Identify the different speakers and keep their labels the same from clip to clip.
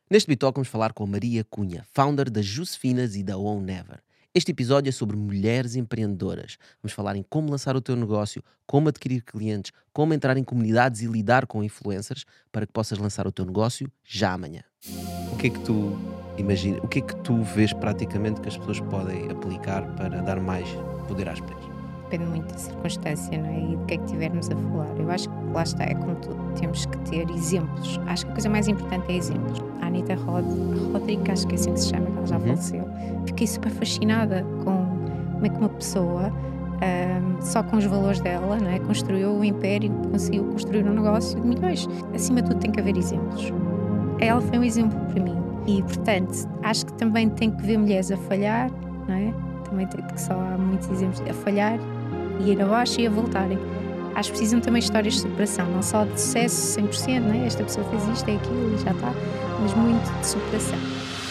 Speaker 1: Neste Bitalk vamos falar com a Maria Cunha, founder da Josefinas e da Own Never. Este episódio é sobre mulheres empreendedoras. Vamos falar em como lançar o teu negócio, como adquirir clientes, como entrar em comunidades e lidar com influencers para que possas lançar o teu negócio já amanhã. O que é que tu imaginas? O que é que tu vês praticamente que as pessoas podem aplicar para dar mais poder às mulheres?
Speaker 2: Depende muito da circunstância, não é? E do que é que tivermos a falar. Eu acho que lá está, é como tudo, temos que ter exemplos. Acho que a coisa mais importante é exemplos. A Anita Rodrigues, acho que é assim que se chama, que ela já faleceu. Fiquei super fascinada com como é que uma pessoa, só com os valores dela, não é? Construiu um império, conseguiu construir um negócio de milhões. Acima de tudo tem que haver exemplos. Ela foi um exemplo para mim. E, portanto, acho que também tem que ver mulheres a falhar, não é? Também tem que só há muitos exemplos a falhar e ir abaixo e a voltarem. Acho que precisam também de histórias de superação, não só de sucesso 100%, né? Esta pessoa fez isto, é aquilo e já está, mas muito de superação.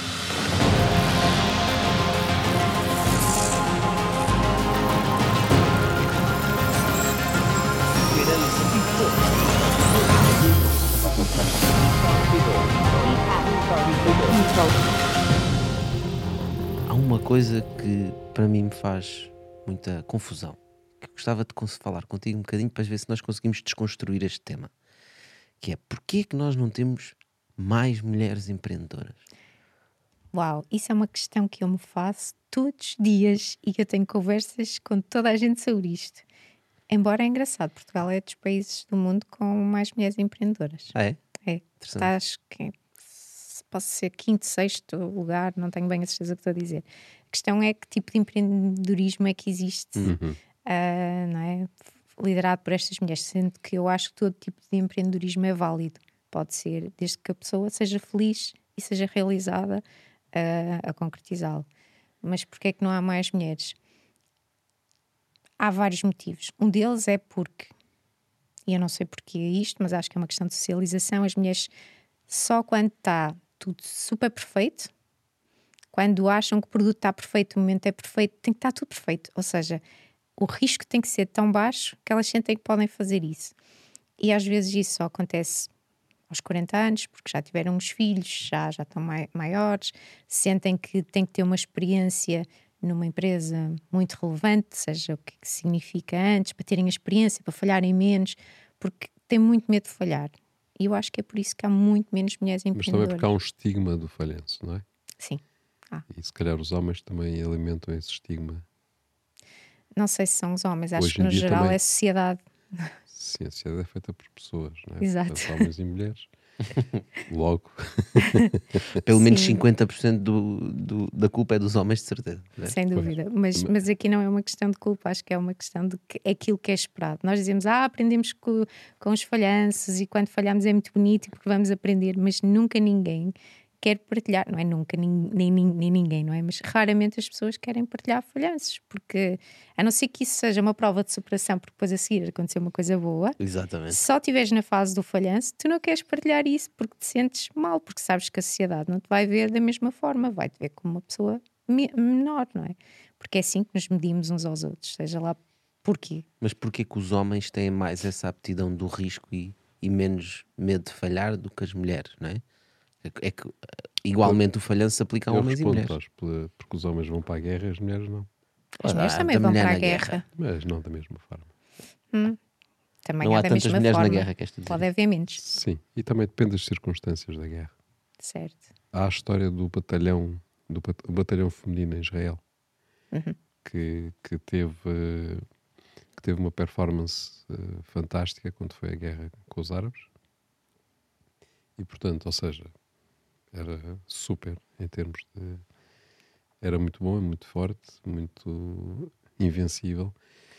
Speaker 1: Há uma coisa que para mim me faz muita confusão, que eu gostava de falar contigo um bocadinho para ver se nós conseguimos desconstruir este tema, que é porquê é que nós não temos mais mulheres empreendedoras?
Speaker 2: Uau, isso é uma questão que eu me faço todos os dias e que eu tenho conversas com toda a gente sobre isto. Embora é engraçado, Portugal é dos países do mundo com mais mulheres empreendedoras.
Speaker 1: Ah, é?
Speaker 2: É, está, acho que posso ser quinto, sexto lugar, não tenho bem a certeza do que estou a dizer. A questão é que tipo de empreendedorismo é que existe, não é? Liderado por estas mulheres, sendo que eu acho que todo tipo de empreendedorismo é válido. Pode ser, desde que a pessoa seja feliz e seja realizada a concretizá-lo. Mas porquê é que não há mais mulheres? Há vários motivos. Um deles é porque, e eu não sei porque é isto, mas acho que é uma questão de socialização, as mulheres só quando está tudo super perfeito, quando acham que o produto está perfeito, o momento é perfeito, tem que estar tudo perfeito. Ou seja, o risco tem que ser tão baixo que elas sentem que podem fazer isso. E às vezes isso só acontece aos 40 anos, porque já tiveram uns filhos, já estão maiores, sentem que têm que ter uma experiência numa empresa muito relevante, seja o que significa antes, para terem a experiência, para falharem menos, porque têm muito medo de falhar. E eu acho que é por isso que há muito menos mulheres
Speaker 3: Mas também
Speaker 2: empreendedoras.
Speaker 3: porque há um estigma do falhanço, não é?
Speaker 2: Sim.
Speaker 3: E se calhar os homens também alimentam esse estigma.
Speaker 2: Não sei se são os homens, acho
Speaker 3: Hoje
Speaker 2: que
Speaker 3: em
Speaker 2: no
Speaker 3: dia
Speaker 2: geral
Speaker 3: também.
Speaker 2: é a sociedade.
Speaker 3: Sim, a sociedade é feita por pessoas, não é?
Speaker 2: Exato.
Speaker 3: Portanto, homens e mulheres. Logo.
Speaker 1: Pelo menos
Speaker 2: Sim.
Speaker 1: 50% da culpa é dos homens, de certeza. Não é?
Speaker 2: Sem dúvida, mas aqui não é uma questão de culpa, acho que é uma questão de que é aquilo que é esperado. Nós dizemos, aprendemos com os falhanços e quando falhamos é muito bonito porque vamos aprender, mas nunca ninguém quer partilhar, não é nunca, nem ninguém, não é? Mas raramente as pessoas querem partilhar falhanços, porque a não ser que isso seja uma prova de superação, porque depois a seguir aconteceu uma coisa boa,
Speaker 1: Exatamente.
Speaker 2: se só estiveres na fase do falhanço, tu não queres partilhar isso porque te sentes mal, porque sabes que a sociedade não te vai ver da mesma forma, vai-te ver como uma pessoa menor, não é? Porque é assim que nos medimos uns aos outros, seja lá porquê.
Speaker 1: Mas porquê que os homens têm mais essa aptidão do risco e menos medo de falhar do que as mulheres, não é? É que igualmente o falhanço se aplica a
Speaker 3: Eu
Speaker 1: homens e
Speaker 3: respondo,
Speaker 1: mulheres.
Speaker 3: porque os homens vão para a guerra e as mulheres não.
Speaker 2: As mulheres
Speaker 1: Há
Speaker 2: também
Speaker 1: tanta
Speaker 2: vão
Speaker 1: mulher
Speaker 2: para a
Speaker 1: na
Speaker 2: guerra.
Speaker 3: Mas não da mesma forma.
Speaker 2: Também
Speaker 1: Não
Speaker 2: há
Speaker 1: há
Speaker 2: da
Speaker 1: tantas
Speaker 2: mesma
Speaker 1: mulheres na
Speaker 2: forma.
Speaker 1: guerra, queres tu dizer?
Speaker 2: Pode haver menos,
Speaker 3: Sim, e também depende das circunstâncias da guerra.
Speaker 2: certo?
Speaker 3: Há a história do batalhão, o batalhão feminino em Israel, que teve uma performance fantástica quando foi a guerra com os árabes. E portanto, ou seja, era super em termos de... Era muito bom, muito forte, muito invencível.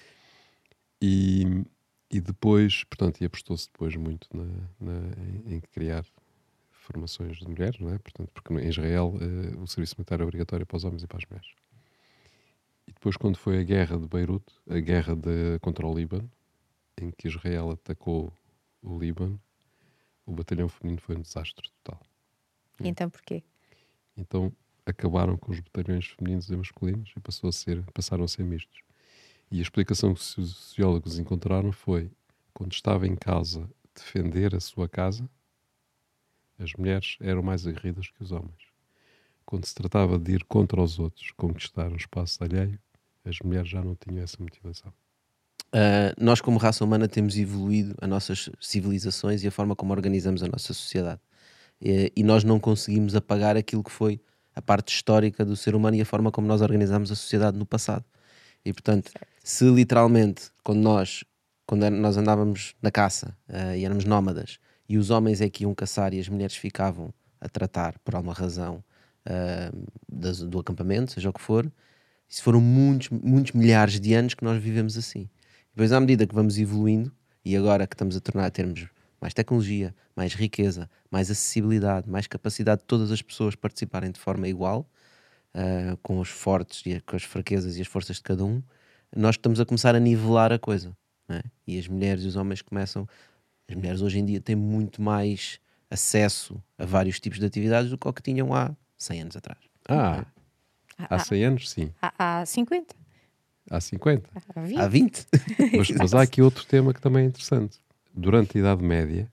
Speaker 3: E depois, portanto, e apostou-se depois muito em criar formações de mulheres, não é? Portanto, porque em Israel o serviço militar é obrigatório para os homens e para as mulheres. E depois, quando foi a guerra de Beirute, a guerra contra o Líbano, em que Israel atacou o Líbano, o batalhão feminino foi um desastre total.
Speaker 2: E então porquê?
Speaker 3: Então acabaram com os batalhões femininos e masculinos e passaram a ser mistos. E a explicação que os sociólogos encontraram foi: quando estava em casa defender a sua casa, As mulheres eram mais aguerridas que os homens. Quando se tratava de ir contra os outros, conquistar um espaço alheio, as mulheres já não tinham essa motivação.
Speaker 1: Nós, como raça humana, temos evoluído as nossas civilizações e a forma como organizamos a nossa sociedade. E nós não conseguimos apagar aquilo que foi a parte histórica do ser humano e a forma como nós organizamos a sociedade no passado. E, portanto, se literalmente, quando nós andávamos na caça e éramos nómadas, e os homens é que iam caçar e as mulheres ficavam a tratar, por alguma razão, do acampamento, seja o que for, isso foram muitos milhares de anos que nós vivemos assim. Depois, à medida que vamos evoluindo, e agora que estamos a termos mais tecnologia, mais riqueza, mais acessibilidade, mais capacidade de todas as pessoas participarem de forma igual, com os fortes e com as fraquezas e as forças de cada um, nós estamos a começar a nivelar a coisa, não é? E as mulheres e os homens começam... As mulheres hoje em dia têm muito mais acesso a vários tipos de atividades do que o que tinham há 100 anos atrás.
Speaker 3: Há 100 anos, sim.
Speaker 2: Há 50.
Speaker 3: Há 50.
Speaker 2: Há 20.
Speaker 1: Há 20?
Speaker 3: Mas há aqui outro tema que também é interessante. Durante a Idade Média,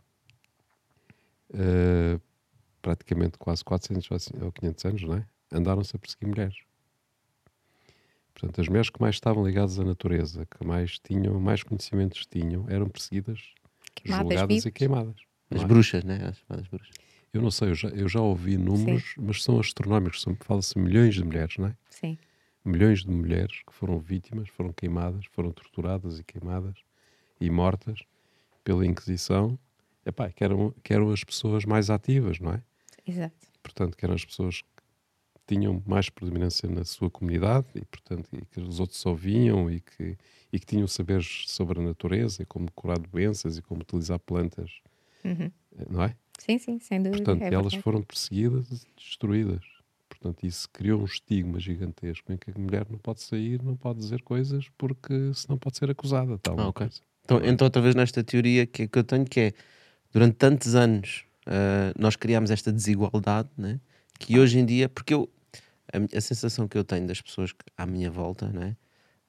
Speaker 3: praticamente quase 400 ou 500 anos, não é? Andaram-se a perseguir mulheres. Portanto, as mulheres que mais estavam ligadas à natureza, que mais conhecimentos tinham, eram perseguidas, julgadas e queimadas.
Speaker 1: As bruxas, né? As chamadas bruxas.
Speaker 3: Eu não sei, eu já ouvi números, mas são astronómicos. Fala-se milhões de mulheres, não é?
Speaker 2: Sim.
Speaker 3: Milhões de mulheres que foram vítimas, foram queimadas, foram torturadas e queimadas e mortas pela Inquisição, que eram as pessoas mais ativas, não é?
Speaker 2: Exato.
Speaker 3: Portanto, que eram as pessoas que tinham mais predominância na sua comunidade e, portanto, e que os outros só ouviam e que tinham saberes sobre a natureza e como curar doenças e como utilizar plantas, não é?
Speaker 2: Sim, sem dúvida.
Speaker 3: Portanto, elas foram perseguidas e destruídas. Portanto, isso criou um estigma gigantesco em que a mulher não pode sair, não pode dizer coisas, porque senão pode ser acusada.
Speaker 1: Okay. Então, outra vez nesta teoria que eu tenho, que é, durante tantos anos nós criámos esta desigualdade, né? Que hoje em dia, porque a sensação que eu tenho das pessoas à minha volta, né?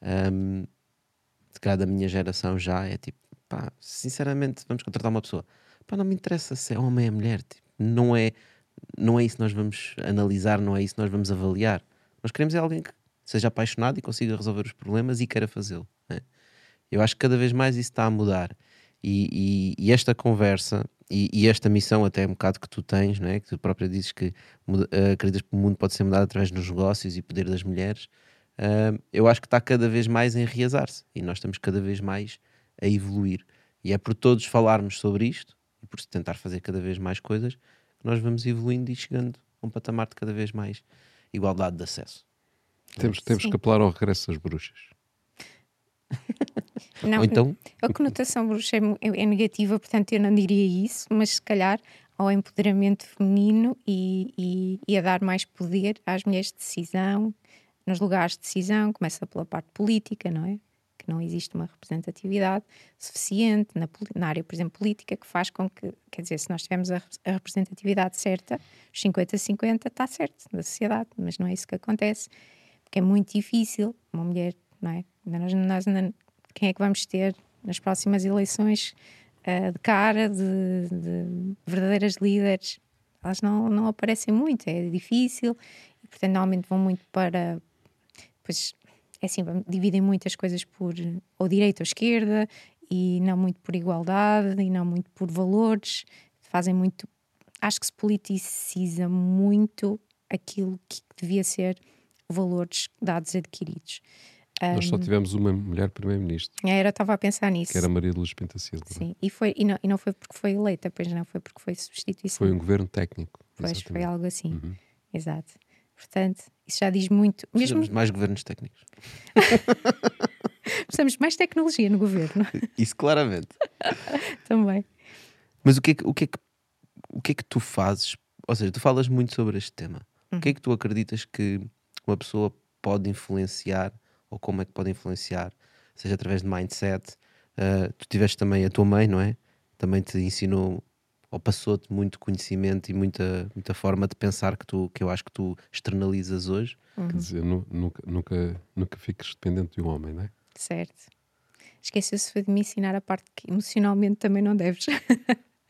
Speaker 1: De cada minha geração já é tipo, pá, sinceramente, vamos contratar uma pessoa, pá, não me interessa se é homem ou mulher, tipo, não é isso que nós vamos analisar, não é isso que nós vamos avaliar. Nós queremos é alguém que seja apaixonado e consiga resolver os problemas e queira fazê-lo, né? Eu acho que cada vez mais isso está a mudar e esta conversa e esta missão até um bocado que tu tens, não é? Que tu própria dizes que acreditas que o mundo pode ser mudado através dos negócios e poder das mulheres. Eu acho que está cada vez mais a enraizar-se e nós estamos cada vez mais a evoluir, e é por todos falarmos sobre isto e por tentar fazer cada vez mais coisas que nós vamos evoluindo e chegando a um patamar de cada vez mais igualdade de acesso.
Speaker 3: Temos que apelar ao regresso das bruxas.
Speaker 2: Não,
Speaker 1: ou então...
Speaker 2: A conotação bruxa é negativa, portanto eu não diria isso, mas se calhar ao empoderamento feminino e a dar mais poder às mulheres de decisão, nos lugares de decisão. Começa pela parte política, não é? Que não existe uma representatividade suficiente na área, por exemplo, política, que faz com que, quer dizer, se nós tivermos a representatividade certa, os 50-50 está certo da sociedade, mas não é isso que acontece, porque é muito difícil uma mulher, não é? Quem é que vamos ter nas próximas eleições de cara, de verdadeiras líderes? Elas não aparecem muito, é difícil, e portanto normalmente vão muito para... Pois, é assim, dividem muitas coisas por ou direita ou esquerda, e não muito por igualdade, e não muito por valores. Fazem muito... Acho que se politiciza muito aquilo que devia ser valores dados adquiridos.
Speaker 3: Nós só tivemos uma mulher primeiro-ministro.
Speaker 2: Estava a pensar nisso.
Speaker 3: Que era Maria de Luz Pinta Silva.
Speaker 2: Sim, e não foi porque foi eleita, pois não, foi porque foi substituição.
Speaker 3: Foi um governo técnico.
Speaker 2: Pois,
Speaker 3: exatamente.
Speaker 2: foi algo assim. Exato. Portanto, isso já diz muito.
Speaker 1: Precisamos de mais governos técnicos.
Speaker 2: Precisamos de mais tecnologia no governo.
Speaker 1: Isso claramente.
Speaker 2: Também.
Speaker 1: Mas o que é que tu fazes? Ou seja, tu falas muito sobre este tema. O que é que tu acreditas que uma pessoa pode influenciar, ou como é que pode influenciar, seja através de mindset? Tu tiveste também a tua mãe, não é? Também te ensinou, ou passou-te muito conhecimento e muita forma de pensar que eu acho que tu externalizas hoje.
Speaker 3: Quer dizer, nunca fiques dependente de um homem, não é?
Speaker 2: Certo. Esqueceu-se de me ensinar a parte que emocionalmente também não deves.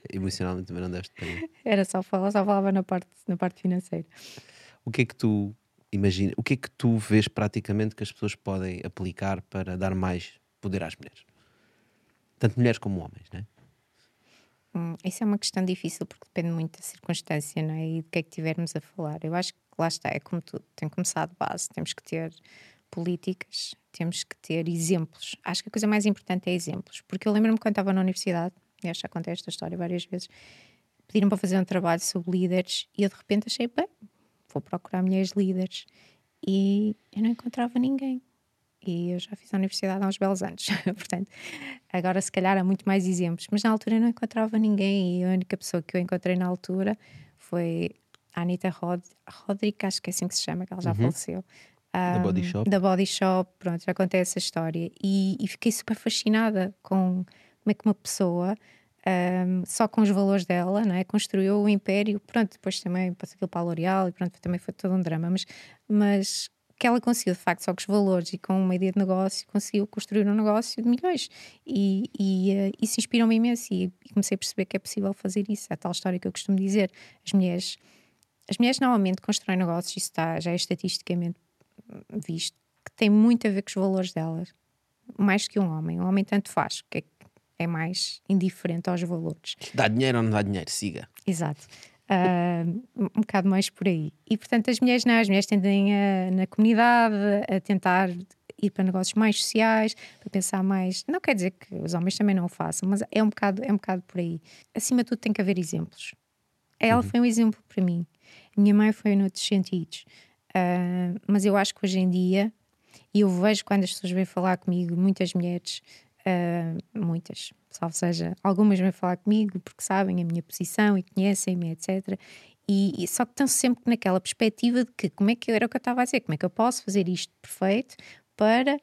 Speaker 1: Emocionalmente também não deves depender.
Speaker 2: Era só falava na parte financeira.
Speaker 1: O que é que tu imagina, o que é que tu vês praticamente que as pessoas podem aplicar para dar mais poder às mulheres? Tanto mulheres como homens, não é?
Speaker 2: Isso é uma questão difícil porque depende muito da circunstância, não é? E do que é que tivermos a falar. Eu acho que lá está, é como tudo, tem que começar de base, temos que ter políticas, temos que ter exemplos. Acho que a coisa mais importante é exemplos, porque eu lembro-me quando estava na universidade, e acho que já contei esta história várias vezes, pediram para fazer um trabalho sobre líderes e eu de repente achei, bem, vou procurar mulheres líderes e eu não encontrava ninguém. E eu já fiz a universidade há uns belos anos, portanto, agora se calhar há muito mais exemplos, mas na altura eu não encontrava ninguém e a única pessoa que eu encontrei na altura foi a Anita Roderick, acho que é assim que se chama, que ela já faleceu.
Speaker 1: Da Body Shop.
Speaker 2: Da Body Shop, pronto, já contei essa história e fiquei super fascinada com como é que uma pessoa, só com os valores dela, não é, construiu o império, pronto, depois também passou aquilo para a L'Oréal e pronto, também foi todo um drama, mas que ela conseguiu, de facto, só com os valores e com uma ideia de negócio, conseguiu construir um negócio de milhões. E isso inspirou-me imenso e comecei a perceber que é possível fazer isso. É a tal história que eu costumo dizer. As mulheres normalmente constroem negócios, isso já é estatisticamente visto, que tem muito a ver com os valores delas. Mais que um homem. Um homem tanto faz, que é mais indiferente aos valores.
Speaker 1: Dá dinheiro ou não dá dinheiro? Siga.
Speaker 2: Exato. Um bocado mais por aí. E portanto as mulheres tendem na comunidade a tentar ir para negócios mais sociais, para pensar mais, não quer dizer que os homens também não o façam, mas é um bocado por aí. Acima de tudo tem que haver exemplos. Ela foi um exemplo para mim, minha mãe foi noutros sentidos, mas eu acho que hoje em dia, e eu vejo quando as pessoas vêm falar comigo, muitas mulheres, muitas, ou seja, algumas vêm falar comigo porque sabem a minha posição e conhecem-me, etc. E só que estão sempre naquela perspectiva de que, como é que era o que eu estava a dizer, como é que eu posso fazer isto perfeito para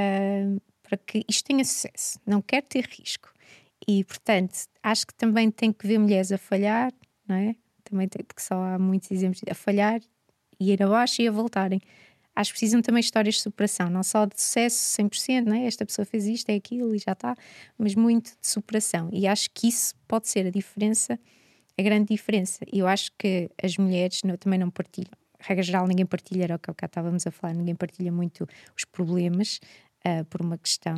Speaker 2: que isto tenha sucesso, não quero ter risco. E portanto, acho que também tem que ver mulheres a falhar, não é? Também porque só há muitos exemplos a falhar e ir abaixo e a voltarem. Acho que precisam também de histórias de superação, não só de sucesso 100%, não é? Esta pessoa fez isto, é aquilo e já está, mas muito de superação. E acho que isso pode ser a diferença, a grande diferença. E eu acho que as mulheres também não partilham. Regra geral, ninguém partilha, era o que cá estávamos a falar, ninguém partilha muito os problemas por uma questão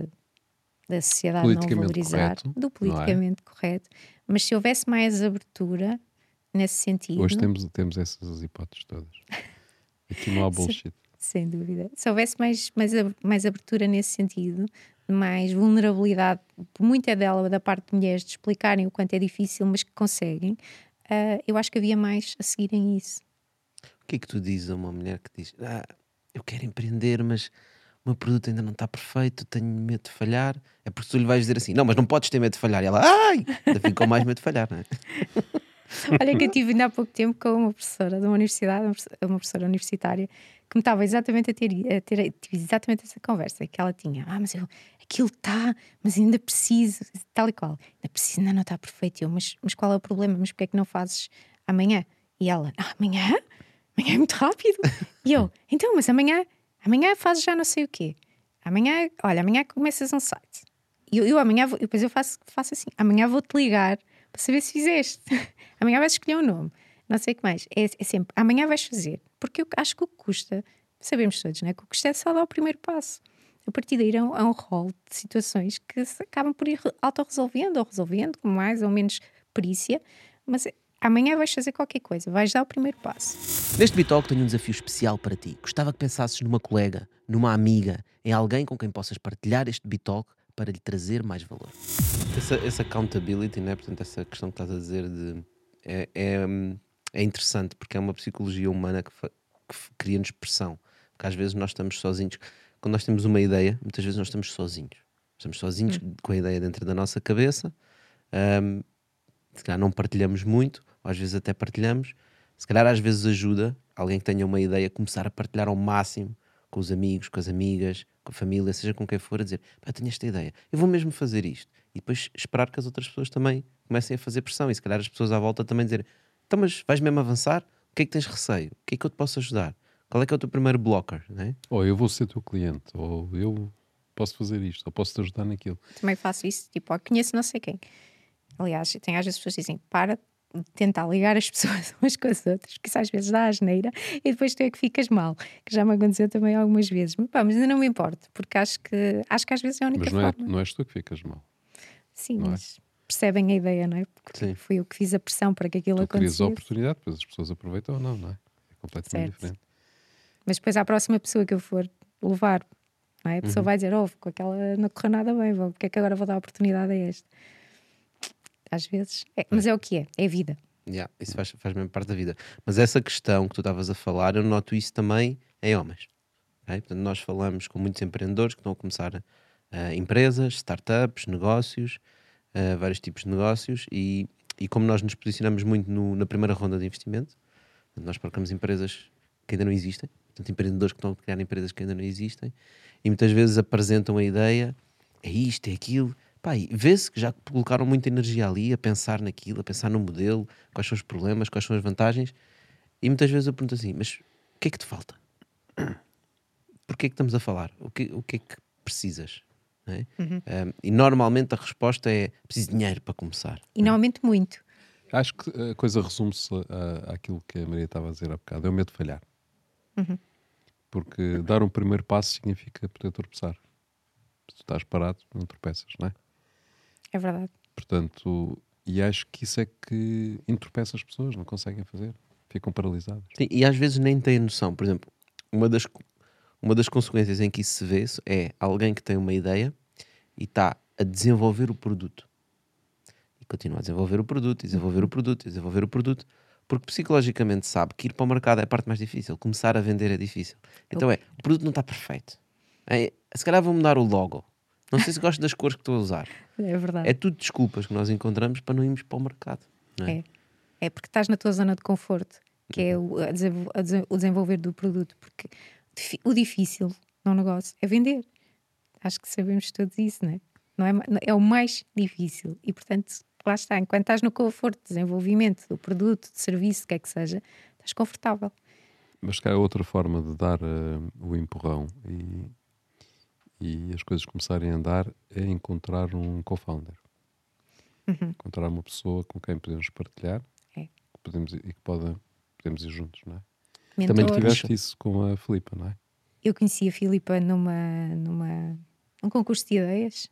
Speaker 2: da sociedade não valorizar,
Speaker 3: correto,
Speaker 2: do politicamente correto. Mas se houvesse mais abertura nesse sentido.
Speaker 3: Hoje temos essas hipóteses todas. Aqui não há bullshit.
Speaker 2: Sem dúvida. Se houvesse mais abertura nesse sentido, mais vulnerabilidade, muita dela da parte de mulheres, de explicarem o quanto é difícil, mas que conseguem, eu acho que havia mais a seguirem isso.
Speaker 1: O que é que tu dizes a uma mulher que diz eu quero empreender, mas o meu produto ainda não está perfeito, tenho medo de falhar? É porque tu lhe vais dizer assim, não, mas não podes ter medo de falhar. E ela, ainda ficou mais medo de falhar, não é?
Speaker 2: Olha que eu tive ainda há pouco tempo com uma professora de uma universidade, uma professora universitária, que me estava exatamente a ter tive exatamente essa conversa, que ela tinha, mas aquilo está, mas ainda preciso, tal e qual, ainda preciso, ainda não está perfeito. Eu, mas qual é o problema? Mas porque é que não fazes amanhã? E ela, amanhã? Amanhã é muito rápido. E eu, então, mas amanhã fazes já não sei o quê. Amanhã começas um site. E eu amanhã, depois eu faço assim, amanhã vou-te ligar para saber se fizeste. Amanhã vais escolher um nome. Não sei o que mais. É sempre, amanhã vais fazer. Porque eu acho que o que custa, sabemos todos, não é? Que o que custa é só dar o primeiro passo. A partir daí é um rol de situações que se acabam por ir autorresolvendo ou resolvendo, com mais ou menos perícia. Mas amanhã vais fazer qualquer coisa. Vais dar o primeiro passo.
Speaker 1: Neste Bitalk tenho um desafio especial para ti. Gostava que pensasses numa colega, numa amiga, em alguém com quem possas partilhar este Bitalk para lhe trazer mais valor. Essa accountability, né? Portanto, essa questão que estás a dizer é interessante porque é uma psicologia humana que cria-nos pressão. Porque às vezes nós estamos sozinhos. Quando nós temos uma ideia, muitas vezes nós estamos sozinhos. Estamos sozinhos com a ideia dentro da nossa cabeça. Se calhar não partilhamos muito, ou às vezes até partilhamos. Se calhar às vezes ajuda alguém que tenha uma ideia a começar a partilhar ao máximo com os amigos, com as amigas, com a família, seja com quem for, a dizer, eu tenho esta ideia, eu vou mesmo fazer isto. E depois esperar que as outras pessoas também comecem a fazer pressão. E se calhar as pessoas à volta também dizerem, então mas vais mesmo avançar? O que é que tens receio? O que é que eu te posso ajudar? Qual é que é o teu primeiro blocker? Não é?
Speaker 3: Ou eu vou ser teu cliente, ou eu posso fazer isto, ou posso te ajudar naquilo.
Speaker 2: Também faço isso, tipo, conheço não sei quem. Aliás, tem às vezes pessoas que dizem, para de tentar ligar as pessoas umas com as outras, porque isso às vezes dá asneira e depois tu é que ficas mal, que já me aconteceu também algumas vezes. Mas ainda não me importo, porque acho que às vezes é a única
Speaker 3: Mas
Speaker 2: forma.
Speaker 3: não és tu que ficas mal.
Speaker 2: Sim,
Speaker 3: não é?
Speaker 2: mas percebem a ideia, não é? Porque
Speaker 1: Sim.
Speaker 2: fui eu que fiz a pressão para que aquilo
Speaker 3: Tu crias
Speaker 2: acontecesse.
Speaker 3: a oportunidade, depois as pessoas aproveitam ou não, não é? É completamente
Speaker 2: Certo.
Speaker 3: diferente.
Speaker 2: Mas depois à próxima pessoa que eu for levar, não é? A pessoa vai dizer, com aquela não correu nada bem, porque é que agora vou dar a oportunidade a este? Às vezes, mas é o que é vida.
Speaker 1: Yeah, isso faz mesmo parte da vida. Mas essa questão que tu estavas a falar, eu noto isso também em homens. Ok? Portanto, nós falamos com muitos empreendedores que estão a começar empresas, startups, negócios, vários tipos de negócios, e como nós nos posicionamos muito na primeira ronda de investimento, portanto, nós procuramos empresas que ainda não existem, portanto, empreendedores que estão a criar empresas que ainda não existem, e muitas vezes apresentam a ideia, é isto, é aquilo. Pá, e vê-se que já colocaram muita energia ali a pensar naquilo, a pensar no modelo, quais são os problemas, quais são as vantagens, e muitas vezes eu pergunto assim, mas o que é que te falta? Porquê é que estamos a falar? O que é que precisas? Não é? E normalmente a resposta é preciso de dinheiro para começar.
Speaker 2: E normalmente muito.
Speaker 3: Acho que a coisa resume-se àquilo que a Maria estava a dizer há bocado. É o medo de falhar. Porque dar um primeiro passo significa poder tropeçar. Se tu estás parado, não tropeças, não é?
Speaker 2: É verdade.
Speaker 3: Portanto, e acho que isso é que entorpece as pessoas, não conseguem fazer. Ficam paralisadas.
Speaker 1: Sim, e às vezes nem têm noção. Por exemplo, uma das consequências em que isso se vê é alguém que tem uma ideia e está a desenvolver o produto. E continua a desenvolver o produto, e desenvolver o produto, e desenvolver o produto, porque psicologicamente sabe que ir para o mercado é a parte mais difícil, começar a vender é difícil. Então o produto não está perfeito. Se calhar vou mudar o logo. Não sei se gosto das cores que estou a usar.
Speaker 2: É verdade.
Speaker 1: É tudo desculpas que nós encontramos para não irmos para o mercado. Não é?
Speaker 2: É porque estás na tua zona de conforto, que é o desenvolver do produto, porque o difícil no negócio é vender. Acho que sabemos todos isso, não é? É o mais difícil e, portanto, lá está, enquanto estás no conforto de desenvolvimento do produto, de serviço, o que é que seja, estás confortável.
Speaker 3: Mas cá é outra forma de dar o empurrão e as coisas começarem a andar é encontrar um co-founder. Encontrar uma pessoa com quem podemos partilhar e que podemos ir juntos, não é?
Speaker 2: Mentores.
Speaker 3: Também tiveste isso com a Filipa, não é?
Speaker 2: Eu conheci a Filipa num concurso de ideias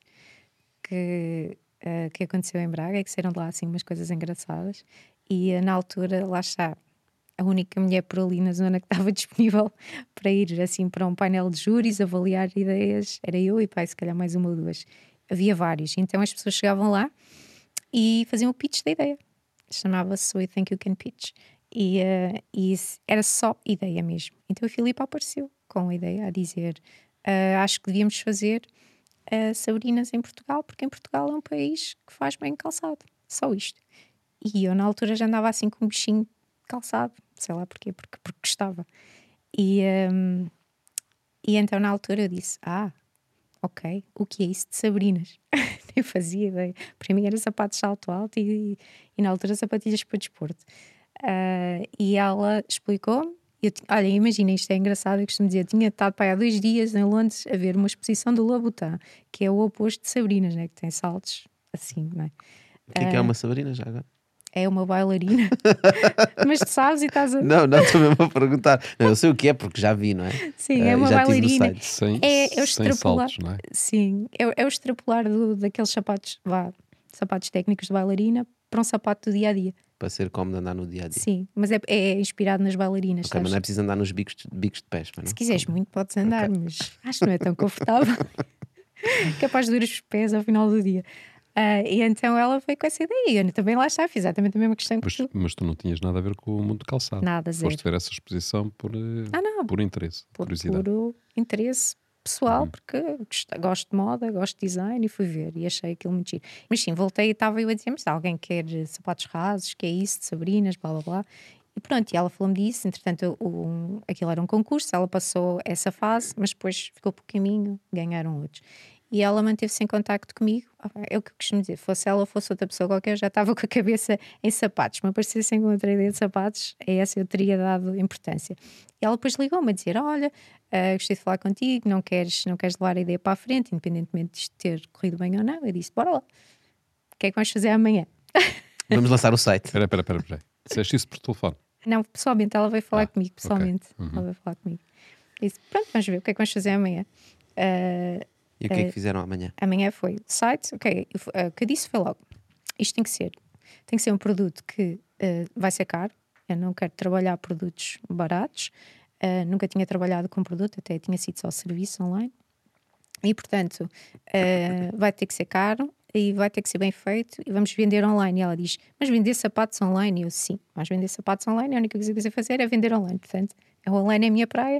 Speaker 2: que aconteceu em Braga, que saíram de lá assim umas coisas engraçadas, e na altura, lá está, a única mulher por ali na zona que estava disponível para ir assim para um painel de júris, avaliar ideias, era eu e pai, se calhar mais uma ou duas. Havia vários, então as pessoas chegavam lá e faziam o pitch da ideia. Chamava-se So I Think You Can Pitch. E era só ideia mesmo. Então a Filipa apareceu com a ideia a dizer acho que devíamos fazer Sabrinas em Portugal, porque em Portugal é um país que faz bem calçado. Só isto. E eu na altura já andava assim com um bichinho de calçado. Sei lá porquê, porque gostava. E então na altura eu disse, ok, o que é isso de Sabrinas? Nem fazia ideia. Para mim era sapatos de salto alto e na altura sapatilhas para desporto. E ela explicou-me. Olha, imagina, isto é engraçado, eu costumo dizer, eu tinha estado para há 2 dias em Londres a ver uma exposição do Louboutin, que é o oposto de Sabrinas, né? Que tem saltos assim, não é?
Speaker 1: O que é uma Sabrina já agora?
Speaker 2: É uma bailarina. Mas tu sabes e estás a...
Speaker 1: Não, estou mesmo a perguntar. Não, eu sei o que é porque já vi, não é?
Speaker 2: Sim, é uma
Speaker 1: já tive no
Speaker 2: bailarina.
Speaker 1: site.
Speaker 3: Sem
Speaker 2: extrapolar.
Speaker 3: saltos, não é?
Speaker 2: Sim, é o extrapolar daqueles sapatos, sapatos técnicos de bailarina para um sapato do dia a dia.
Speaker 1: Para ser cómodo andar no dia a dia.
Speaker 2: Sim, mas é inspirado nas bailarinas.
Speaker 1: Ok, mas não é preciso andar nos bicos de pés. Mas não?
Speaker 2: Se quiseres muito, podes andar, mas acho que não é tão confortável. Capaz de doer os pés ao final do dia. E então ela veio com essa ideia. Eu também lá está, fiz exatamente a mesma questão que tu.
Speaker 3: Mas tu não tinhas nada a ver com o mundo do calçado.
Speaker 2: Nada, zero.
Speaker 3: Foste ver essa exposição por interesse,
Speaker 2: Por
Speaker 3: curiosidade.
Speaker 2: puro interesse pessoal, porque gosto de moda, gosto de design e fui ver e achei aquilo muito giro. Mas sim, voltei e estava eu a dizer, mas alguém quer sapatos rasos, que é isso, de Sabrinas, blá blá blá. E pronto, e ela falou-me disso, entretanto aquilo era um concurso, ela passou essa fase, mas depois ficou por caminho, ganharam outros. E ela manteve-se em contacto comigo. É o que eu costumo dizer, fosse ela ou fosse outra pessoa qualquer, eu já estava com a cabeça em sapatos. Me aparecessem com outra ideia de sapatos, a essa eu teria dado importância. E ela depois ligou-me a dizer, olha, gostei de falar contigo, não queres levar a ideia para a frente, independentemente de ter corrido bem ou não. Eu disse, bora lá. O que é que vamos fazer amanhã?
Speaker 1: Vamos lançar o site.
Speaker 3: Espera. Disseste isso por telefone?
Speaker 2: Não, pessoalmente, ela veio falar comigo, pessoalmente.
Speaker 3: ok.
Speaker 2: Ela veio falar comigo. Disse, pronto, vamos ver o que é que vamos fazer amanhã.
Speaker 1: E o que é que fizeram amanhã?
Speaker 2: Amanhã foi site, ok, o que eu disse foi logo, isto tem que ser um produto que vai ser caro, eu não quero trabalhar produtos baratos, nunca tinha trabalhado com produto, até tinha sido só serviço online, e portanto vai ter que ser caro e vai ter que ser bem feito e vamos vender online. E ela diz, mas vender sapatos online? E eu, sim, vamos vender sapatos online, a única coisa que eu quiser fazer é vender online, portanto, o online é a minha praia.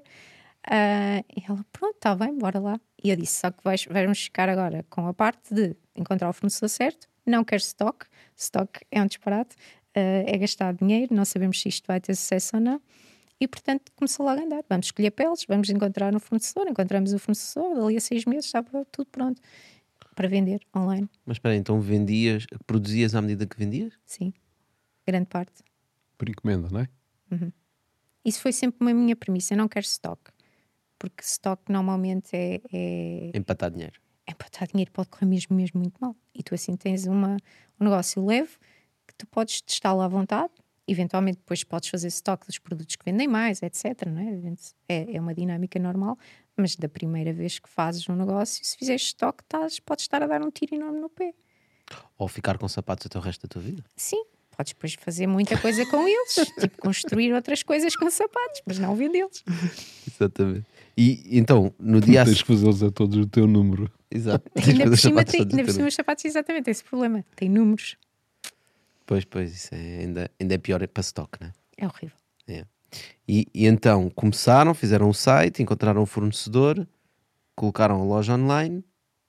Speaker 2: E ela, pronto, está bem, bora lá. E eu disse, só que vamos ficar agora com a parte de encontrar o fornecedor certo, não quero stock é um disparate, é gastar dinheiro, não sabemos se isto vai ter sucesso ou não, e portanto começou logo a andar, vamos escolher peles, vamos encontrar um fornecedor, encontramos o fornecedor, dali a 6 meses estava tudo pronto para vender online.
Speaker 1: Mas espera, então produzias à medida que vendias?
Speaker 2: Sim, grande parte.
Speaker 3: Por encomenda, não é?
Speaker 2: Isso foi sempre uma minha premissa, eu não quero stock, porque stock normalmente é
Speaker 1: Empatar dinheiro.
Speaker 2: empatar dinheiro, pode correr mesmo muito mal. E tu assim tens um negócio leve que tu podes testá-lo à vontade, eventualmente depois podes fazer stock dos produtos que vendem mais, etc. Não é? É uma dinâmica normal, mas da primeira vez que fazes um negócio, se fizeres stock, podes estar a dar um tiro enorme no pé.
Speaker 1: Ou ficar com sapatos até o resto da tua vida.
Speaker 2: Sim, podes depois fazer muita coisa com eles, tipo construir outras coisas com sapatos, mas não vendê-los.
Speaker 1: Exatamente. E então, no dia
Speaker 3: Tens que fazê-los a todos o teu número.
Speaker 1: Exato.
Speaker 2: Ainda por cima os sapatos, exatamente, esse problema. Tem números.
Speaker 1: Pois, isso ainda é pior para stock, não é?
Speaker 2: É horrível.
Speaker 1: É. E então começaram, fizeram um site, encontraram um fornecedor, colocaram a loja online.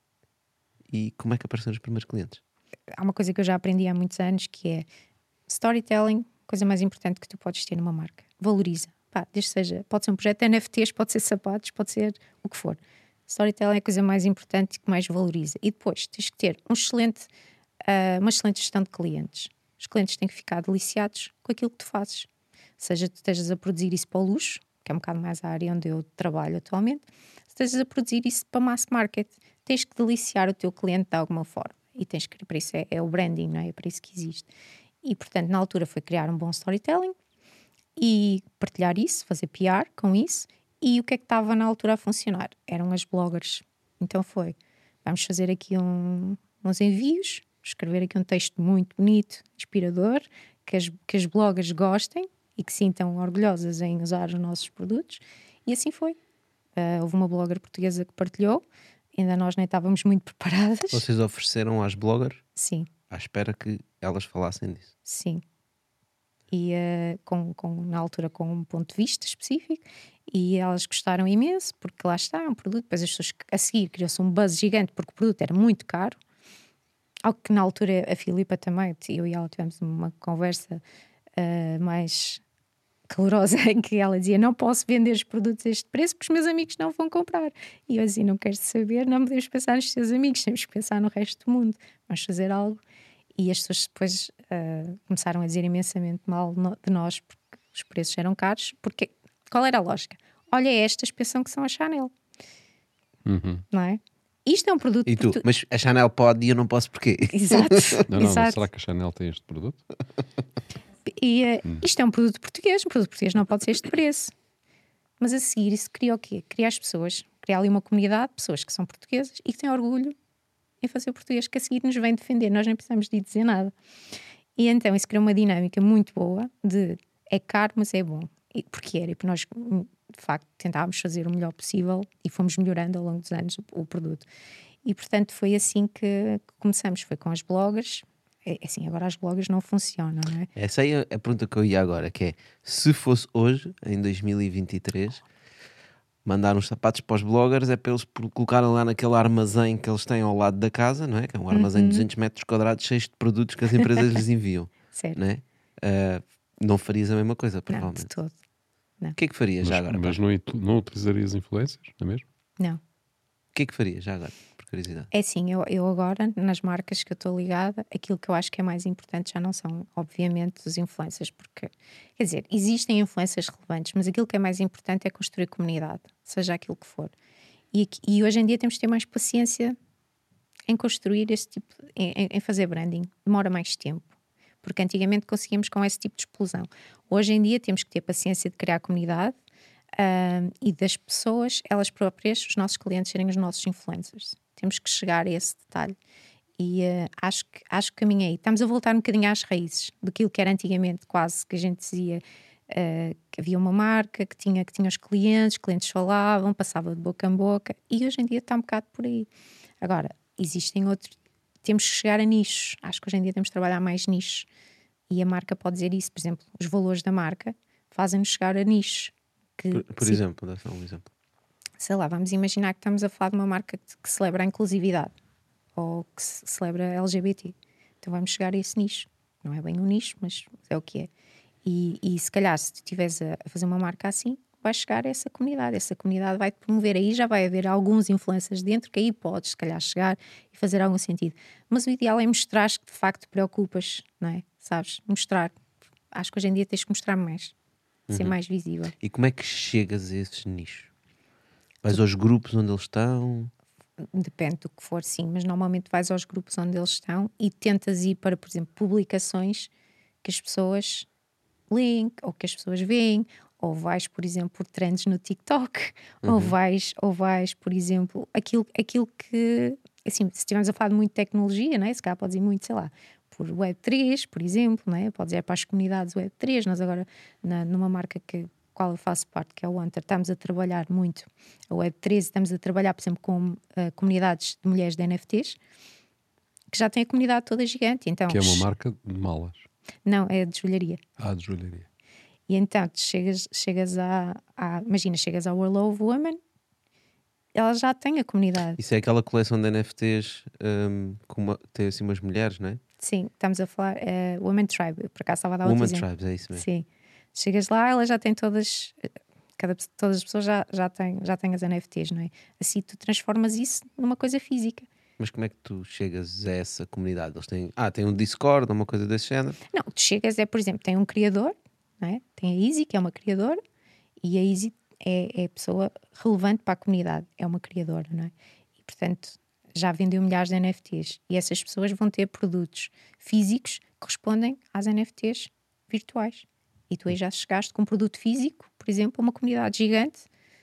Speaker 1: E como é que apareceram os primeiros clientes?
Speaker 2: Há uma coisa que eu já aprendi há muitos anos que é storytelling, coisa mais importante que tu podes ter numa marca. Valoriza. Desde seja, pode ser um projeto de NFTs, pode ser sapatos, pode ser o que for. Storytelling é a coisa mais importante e que mais valoriza. E depois tens que ter uma excelente gestão de clientes. Os clientes têm que ficar deliciados com aquilo que tu fazes. Seja tu estejas a produzir isso para o luxo, que é um bocado mais a área onde eu trabalho atualmente, se estejas a produzir isso para mass market, tens que deliciar o teu cliente de alguma forma. E tens que, para isso é o branding, não é? É para isso que existe. E portanto, na altura foi criar um bom storytelling e partilhar isso, fazer PR com isso. E o que é que estava na altura a funcionar? Eram as bloggers. Então vamos fazer aqui uns envios, escrever aqui um texto muito bonito, inspirador, que as bloggers gostem e que sintam orgulhosas em usar os nossos produtos. E assim foi. Houve uma blogger portuguesa que partilhou, ainda nós nem estávamos muito preparadas.
Speaker 1: Vocês ofereceram às bloggers?
Speaker 2: Sim.
Speaker 1: À espera que elas falassem disso?
Speaker 2: Sim. E na altura com um ponto de vista específico, e elas gostaram imenso, porque lá está, é um produto, depois as pessoas a seguir criou-se um buzz gigante porque o produto era muito caro, algo que na altura a Filipa também, eu e ela tivemos uma conversa mais calorosa em que ela dizia, não posso vender os produtos a este preço porque os meus amigos não vão comprar, e eu assim, não quero saber, não podemos pensar nos teus amigos, temos que pensar no resto do mundo, vamos fazer algo. E as pessoas depois começaram a dizer imensamente mal de nós porque os preços eram caros. Porque qual era a lógica? Olha, estas pensam que são a Chanel. Não é? Isto é um produto...
Speaker 1: E tu? Mas a Chanel pode e eu não posso porquê?
Speaker 2: Exato.
Speaker 3: Não,
Speaker 2: Exato.
Speaker 3: será que a Chanel tem este produto?
Speaker 2: E isto é um produto português. Um produto português não pode ser este preço. Mas a seguir isso cria o quê? Cria as pessoas. Cria ali uma comunidade de pessoas que são portuguesas e que têm orgulho em fazer o português, que a seguir nos vem defender, nós nem precisamos de dizer nada. E então isso criou uma dinâmica muito boa de é caro, mas é bom. Porque nós de facto tentávamos fazer o melhor possível e fomos melhorando ao longo dos anos o produto. E portanto foi assim que começamos, foi com as bloggers. Assim, agora as bloggers não funcionam, não é?
Speaker 1: Essa aí é a pergunta que eu ia agora, que é, se fosse hoje, em 2023... mandar uns sapatos para os bloggers é para eles colocarem lá naquele armazém que eles têm ao lado da casa, não é? Que é um armazém de 200 metros quadrados cheio de produtos que as empresas lhes enviam.
Speaker 2: Certo.
Speaker 1: Não é? Não farias a mesma coisa, provavelmente.
Speaker 2: Não, de todo. Não.
Speaker 1: O que é que farias já agora?
Speaker 3: Mas não utilizarias influencers, não é mesmo?
Speaker 2: Não.
Speaker 1: O que é que farias já agora, por curiosidade?
Speaker 2: É assim, eu agora, nas marcas que eu estou ligada, aquilo que eu acho que é mais importante já não são, obviamente, os influencers, porque, quer dizer, existem influencers relevantes, mas aquilo que é mais importante é construir comunidade, seja aquilo que for. E hoje em dia temos de ter mais paciência em construir este tipo, em fazer branding. Demora mais tempo. porque antigamente conseguíamos com esse tipo de explosão. Hoje em dia temos que ter paciência de criar comunidade e das pessoas, elas próprias, os nossos clientes serem os nossos influencers. Temos que chegar a esse detalhe. E acho que o caminho é aí. Estamos a voltar um bocadinho às raízes daquilo que era antigamente, quase que a gente dizia que havia uma marca que tinha os clientes falavam, passava de boca em boca, e hoje em dia está um bocado por aí. Agora, existem outros, temos que chegar a nichos. Acho que hoje em dia temos que trabalhar mais nichos, e a marca pode dizer isso. Por exemplo, os valores da marca fazem-nos chegar a nichos.
Speaker 1: Por exemplo, dá só um exemplo.
Speaker 2: Sei lá, vamos imaginar que estamos a falar de uma marca que celebra a inclusividade ou que celebra LGBT. Então vamos chegar a esse nicho. Não é bem um nicho, mas é o que é. E se calhar, se tu estiveres a fazer uma marca assim, vais chegar a essa comunidade. Essa comunidade vai-te promover. Aí já vai haver alguns influencers dentro que aí podes, se calhar, chegar e fazer algum sentido. Mas o ideal é mostrar que de facto te preocupas, não é? Sabes? Mostrar. Acho que hoje em dia tens que mostrar mais. Ser mais visível.
Speaker 1: E como é que chegas a esses nichos? Vais aos grupos onde eles estão?
Speaker 2: Depende do que for, sim, mas normalmente vais aos grupos onde eles estão e tentas ir para, por exemplo, publicações que as pessoas leem ou que as pessoas veem, ou vais, por exemplo, por trends no TikTok, ou vais, por exemplo, aquilo que, assim, se estivermos a falar de muito tecnologia, não é? Se calhar podes ir muito, sei lá, por Web3, por exemplo, não é? Podes ir para as comunidades Web3. Nós agora, numa marca qual eu faço parte, que é o Hunter, estamos a trabalhar muito a Web3, estamos a trabalhar, por exemplo, com comunidades de mulheres de NFTs, que já tem a comunidade toda gigante. Então,
Speaker 3: Que é uma marca de malas.
Speaker 2: Não, é de joalharia.
Speaker 3: De joalharia.
Speaker 2: E então, tu chegas imagina, chegas ao World of Women, ela já tem a comunidade.
Speaker 1: Isso é aquela coleção de NFTs tem assim umas mulheres, não é?
Speaker 2: Sim, estamos a falar Women Tribe, eu por acaso estava a dar outro
Speaker 1: Woman
Speaker 2: exemplo.
Speaker 1: Tribes, é isso mesmo.
Speaker 2: Sim. Chegas lá, ela já tem todas as pessoas já têm as NFTs, não é? Assim tu transformas isso numa coisa física.
Speaker 1: Mas como é que tu chegas a essa comunidade? Eles têm um Discord ou uma coisa desse género?
Speaker 2: Não, tu chegas, por exemplo, tem um criador, não é? Tem a Easy, que é uma criadora, e a Easy é a pessoa relevante para a comunidade, é uma criadora, não é? E portanto já vendeu milhares de NFTs, e essas pessoas vão ter produtos físicos que correspondem às NFTs virtuais. E tu aí já chegaste com um produto físico, por exemplo, a uma comunidade gigante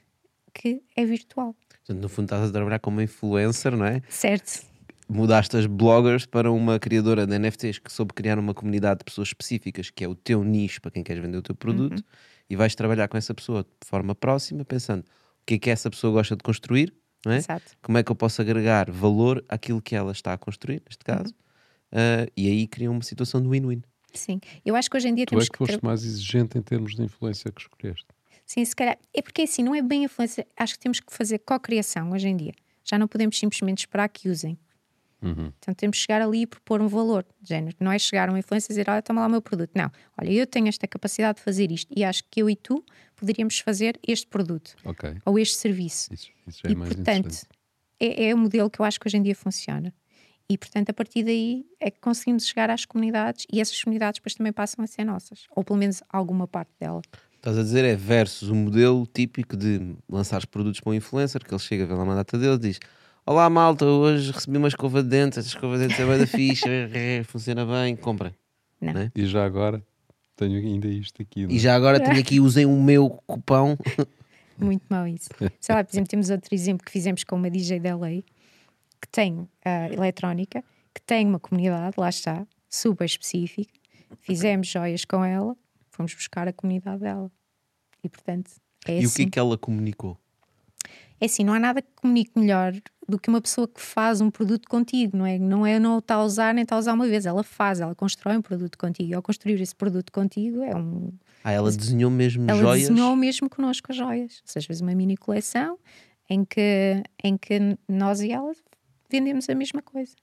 Speaker 2: que é virtual.
Speaker 1: Portanto, no fundo estás a trabalhar como influencer, não é?
Speaker 2: Certo.
Speaker 1: Mudaste as bloggers para uma criadora de NFTs que soube criar uma comunidade de pessoas específicas, que é o teu nicho para quem queres vender o teu produto, e vais trabalhar com essa pessoa de forma próxima, pensando o que é que essa pessoa gosta de construir, não é?
Speaker 2: Exato.
Speaker 1: Como é que eu posso agregar valor àquilo que ela está a construir, neste caso, e aí cria uma situação de win-win.
Speaker 2: Sim. Eu acho que hoje em dia
Speaker 3: Tu
Speaker 2: temos
Speaker 3: é que foste mais exigente em termos de influência que escolheste.
Speaker 2: Sim, se calhar. É porque assim, não é bem influência. Acho que temos que fazer co-criação hoje em dia. Já não podemos simplesmente esperar que usem. Então temos que chegar ali e propor um valor de género. Não é chegar a uma influência e dizer, olha, toma lá o meu produto. Não, olha, eu tenho esta capacidade de fazer isto e acho que eu e tu poderíamos fazer este produto.
Speaker 3: Ok.
Speaker 2: Ou este serviço.
Speaker 3: Isso já é
Speaker 2: E
Speaker 3: mais
Speaker 2: portanto,
Speaker 3: interessante.
Speaker 2: é o modelo que eu acho que hoje em dia funciona. E portanto, a partir daí é que conseguimos chegar às comunidades, e essas comunidades depois também passam a ser nossas. Ou pelo menos alguma parte dela.
Speaker 1: Estás a dizer versus o modelo típico de lançares produtos para um influencer, que ele chega, vê lá uma data dele e diz: olá malta, hoje recebi uma escova de dentes, esta escova de dentes é bem da ficha, funciona bem, comprem.
Speaker 2: Não.
Speaker 1: Né?
Speaker 3: E já agora tenho ainda isto aqui.
Speaker 1: E já agora tenho aqui, usem o meu cupão.
Speaker 2: Muito mau isso. Sei lá, por exemplo, temos outro exemplo que fizemos com uma DJ da LA, que tem eletrónica, que tem uma comunidade, lá está, super específica. Fizemos joias com ela, fomos buscar a comunidade dela. E portanto, é
Speaker 1: E
Speaker 2: assim.
Speaker 1: o que é que ela comunicou?
Speaker 2: É assim, não há nada que comunique melhor do que uma pessoa que faz um produto contigo, não é? Não o está a usar nem está a usar uma vez, ela constrói um produto contigo. E ao construir esse produto contigo é um...
Speaker 1: Ela desenhou mesmo
Speaker 2: Ela
Speaker 1: joias?
Speaker 2: desenhou mesmo connosco as joias. Ou seja, fez uma mini coleção em que nós e ela vendemos a mesma coisa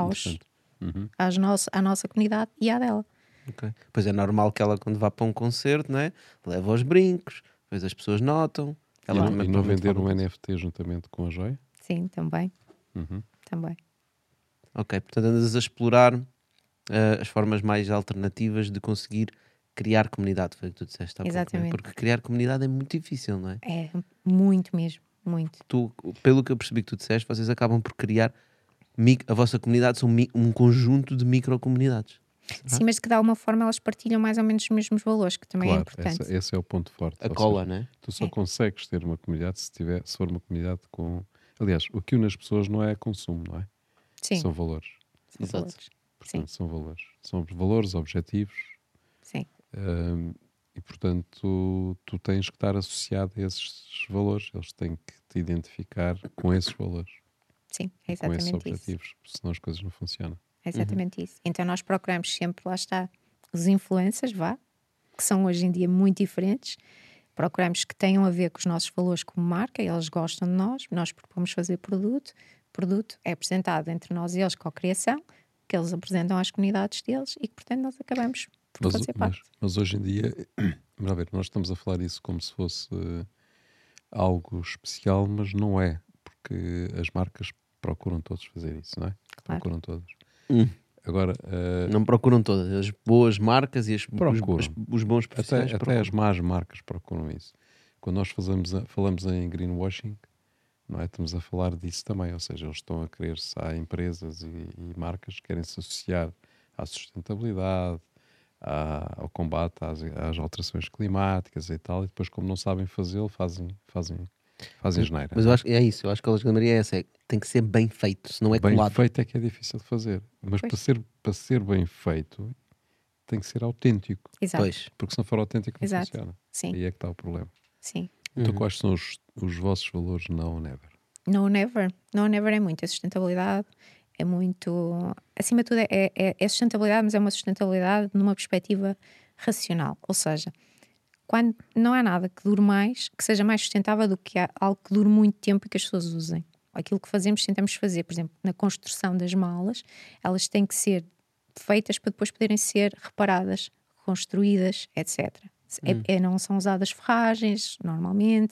Speaker 2: à nossa comunidade e à dela.
Speaker 1: Okay. Pois é normal que ela, quando vá para um concerto, não é? Leva os brincos, depois as pessoas notam. Ela também
Speaker 3: E não
Speaker 1: provavelmente
Speaker 3: vender
Speaker 1: fala
Speaker 3: um
Speaker 1: disso.
Speaker 3: NFT juntamente com a joia?
Speaker 2: Sim, também. Também.
Speaker 1: Ok, portanto andas a explorar as formas mais alternativas de conseguir criar comunidade, foi o que tu disseste há pouco, não é?
Speaker 2: Exatamente.
Speaker 1: Porque criar comunidade é muito difícil, não é?
Speaker 2: É muito mesmo, muito.
Speaker 1: Tu, pelo que eu percebi que tu disseste, vocês acabam por criar a vossa comunidade são um conjunto de microcomunidades.
Speaker 2: Sim, mas que de alguma forma elas partilham mais ou menos os mesmos valores, que também é
Speaker 3: Claro,
Speaker 2: importante.
Speaker 3: esse é o ponto forte.
Speaker 1: A
Speaker 3: Ou
Speaker 1: cola,
Speaker 3: seja,
Speaker 1: né?
Speaker 3: tu só consegues ter uma comunidade se for uma comunidade com... Aliás, o que une as pessoas não é consumo, não é?
Speaker 2: Sim,
Speaker 3: São valores.
Speaker 2: são
Speaker 1: Exato.
Speaker 2: valores.
Speaker 3: Portanto, são valores. São valores, objetivos,
Speaker 2: Sim,
Speaker 3: e portanto tu tens que estar associado a esses valores. Eles têm que te identificar com esses valores
Speaker 2: sim, é
Speaker 3: e com esses
Speaker 2: exatamente isso.
Speaker 3: objetivos, senão as coisas não funcionam.
Speaker 2: É exatamente isso. Então nós procuramos sempre, lá está, os influencers, que são hoje em dia muito diferentes. Procuramos que tenham a ver com os nossos valores como marca, eles gostam de nós propomos fazer produto. O produto é apresentado entre nós e eles com a criação, que eles apresentam às comunidades deles e que, portanto, nós acabamos por fazer parte.
Speaker 3: Mas hoje em dia, vamos lá ver, nós estamos a falar isso como se fosse algo especial, mas não é, porque as marcas procuram todos fazer isso, não é?
Speaker 2: Claro.
Speaker 3: Procuram todos.
Speaker 1: Hum.
Speaker 3: Agora,
Speaker 1: Não procuram todas. As boas marcas e
Speaker 3: procuram.
Speaker 1: os bons profissionais
Speaker 3: Até as más marcas procuram isso. Quando nós falamos em greenwashing, não é? Estamos a falar disso também, ou seja, eles estão a querer-se, há empresas e marcas que querem se associar à sustentabilidade, ao combate às alterações climáticas e tal, e depois, como não sabem fazê-lo, fazem asneira.
Speaker 1: Mas eu acho que é isso. Eu acho que a Alexandre Maria é essa. Tem que ser bem feito. Se não é
Speaker 3: bem
Speaker 1: colado.
Speaker 3: feito é que é difícil de fazer, mas
Speaker 2: Pois.
Speaker 3: para ser bem feito tem que ser autêntico,
Speaker 2: Exato.
Speaker 1: Pois.
Speaker 3: porque se não for autêntico não
Speaker 2: Exato.
Speaker 3: funciona.
Speaker 2: Sim,
Speaker 3: Aí é que está o problema.
Speaker 2: sim.
Speaker 3: Então quais são os vossos valores não never?
Speaker 2: No Never. No Never é muito. É sustentabilidade, é muito. Acima de tudo, é sustentabilidade, mas é uma sustentabilidade numa perspectiva racional. Ou seja, quando não há nada que dure mais, que seja mais sustentável do que algo que dure muito tempo e que as pessoas usem. Aquilo que fazemos, tentamos fazer, por exemplo, na construção das malas, elas têm que ser feitas para depois poderem ser reparadas, reconstruídas, etc. Não são usadas ferragens, normalmente.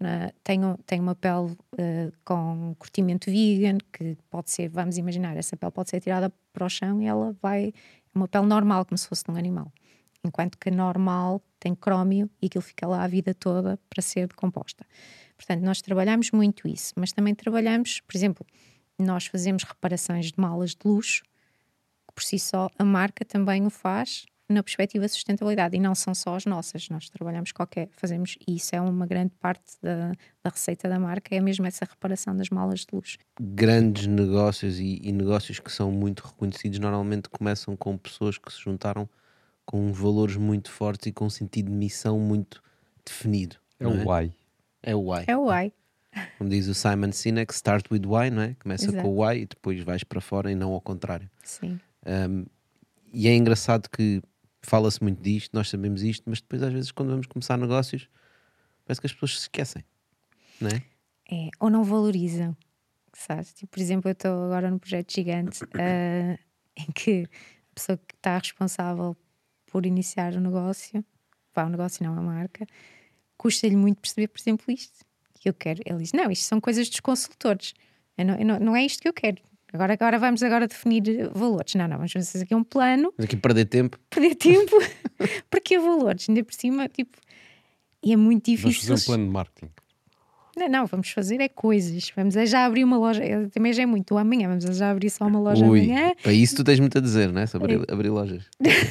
Speaker 2: Tem uma pele com curtimento vegan, que pode ser, vamos imaginar, essa pele pode ser tirada para o chão e ela vai. É uma pele normal, como se fosse de um animal. Enquanto que a normal tem crómio e aquilo fica lá a vida toda para ser decomposta. Portanto, nós trabalhamos muito isso, mas também trabalhamos, por exemplo, nós fazemos reparações de malas de luxo, que por si só a marca também o faz na perspectiva de sustentabilidade, e não são só as nossas, nós trabalhamos fazemos, e isso é uma grande parte da receita da marca, é mesmo essa reparação das malas de luxo.
Speaker 1: Grandes negócios e negócios que são muito reconhecidos normalmente começam com pessoas que se juntaram com valores muito fortes e com um sentido de missão muito definido.
Speaker 3: É
Speaker 1: não
Speaker 3: o why.
Speaker 1: É o why.
Speaker 2: É o why.
Speaker 1: Como diz o Simon Sinek, start with why, não é? Começa
Speaker 2: Exato.
Speaker 1: com o why e depois vais para fora e não ao contrário.
Speaker 2: Sim.
Speaker 1: E é engraçado que fala-se muito disto, nós sabemos isto, mas depois às vezes quando vamos começar negócios parece que as pessoas se esquecem, não é?
Speaker 2: Ou não valorizam, sabes? Tipo, por exemplo, eu estou agora num projeto gigante em que a pessoa que está responsável por iniciar o negócio, o negócio não, a marca, custa-lhe muito perceber, por exemplo, isto. Que eu quero. Ele diz, não, isto são coisas dos consultores. Não é isto que eu quero. Agora vamos definir valores. Não, vamos fazer aqui um plano.
Speaker 1: Mas aqui perder tempo.
Speaker 2: Porque valores, ainda por cima, tipo, e é muito difícil.
Speaker 3: Vamos fazer um plano de marketing.
Speaker 2: Não, vamos fazer coisas. Vamos já abrir uma loja. Eu também já é muito. Amanhã vamos já abrir só uma loja amanhã.
Speaker 1: Para isso tu tens muito a dizer, não é? Sobre abrir lojas.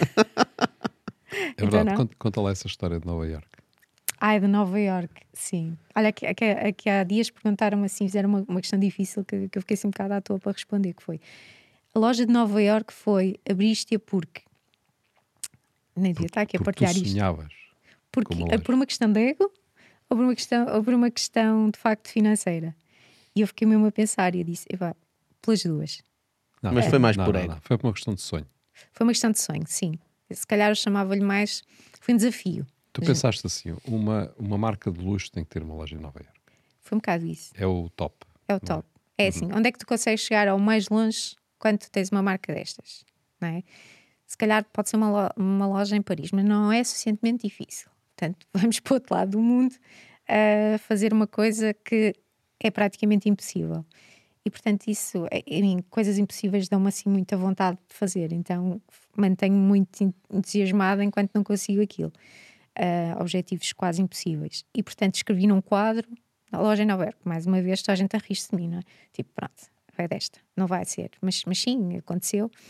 Speaker 3: É verdade, conta lá essa história de Nova Iorque.
Speaker 2: De Nova Iorque, sim. Olha, aqui há dias perguntaram-me assim, fizeram uma questão difícil que eu fiquei assim um bocado à toa para responder, que foi: a loja de Nova Iorque abriste-a porque nem devia estar aqui a partilhar isto.
Speaker 3: Sonhavas.
Speaker 2: Porque por uma questão de ego ou por uma questão de facto financeira. E eu fiquei mesmo a pensar e eu disse, pelas duas.
Speaker 3: Não,
Speaker 1: mas foi mais por ego.
Speaker 3: Foi uma questão de sonho.
Speaker 2: Foi uma questão de sonho, sim. Se calhar eu chamava-lhe mais, foi um desafio.
Speaker 3: Tu pensaste assim, uma marca de luxo tem que ter uma loja em Nova Iorque.
Speaker 2: Foi um bocado isso.
Speaker 3: É o top.
Speaker 2: É o top. É assim, onde é que tu consegues chegar ao mais longe quando tu tens uma marca destas? Não é? Se calhar pode ser uma loja em Paris, mas não é suficientemente difícil. Portanto, vamos para o outro lado do mundo a fazer uma coisa que é praticamente impossível. E, portanto, isso, coisas impossíveis dão-me assim muita vontade de fazer. Então, mantenho-me muito entusiasmada enquanto não consigo aquilo. Objetivos quase impossíveis. E, portanto, escrevi num quadro na loja em Nova Iorque. Mais uma vez, toda a gente a rir-se de mim, não é? Tipo, pronto, vai desta. Não vai ser. Mas sim, aconteceu.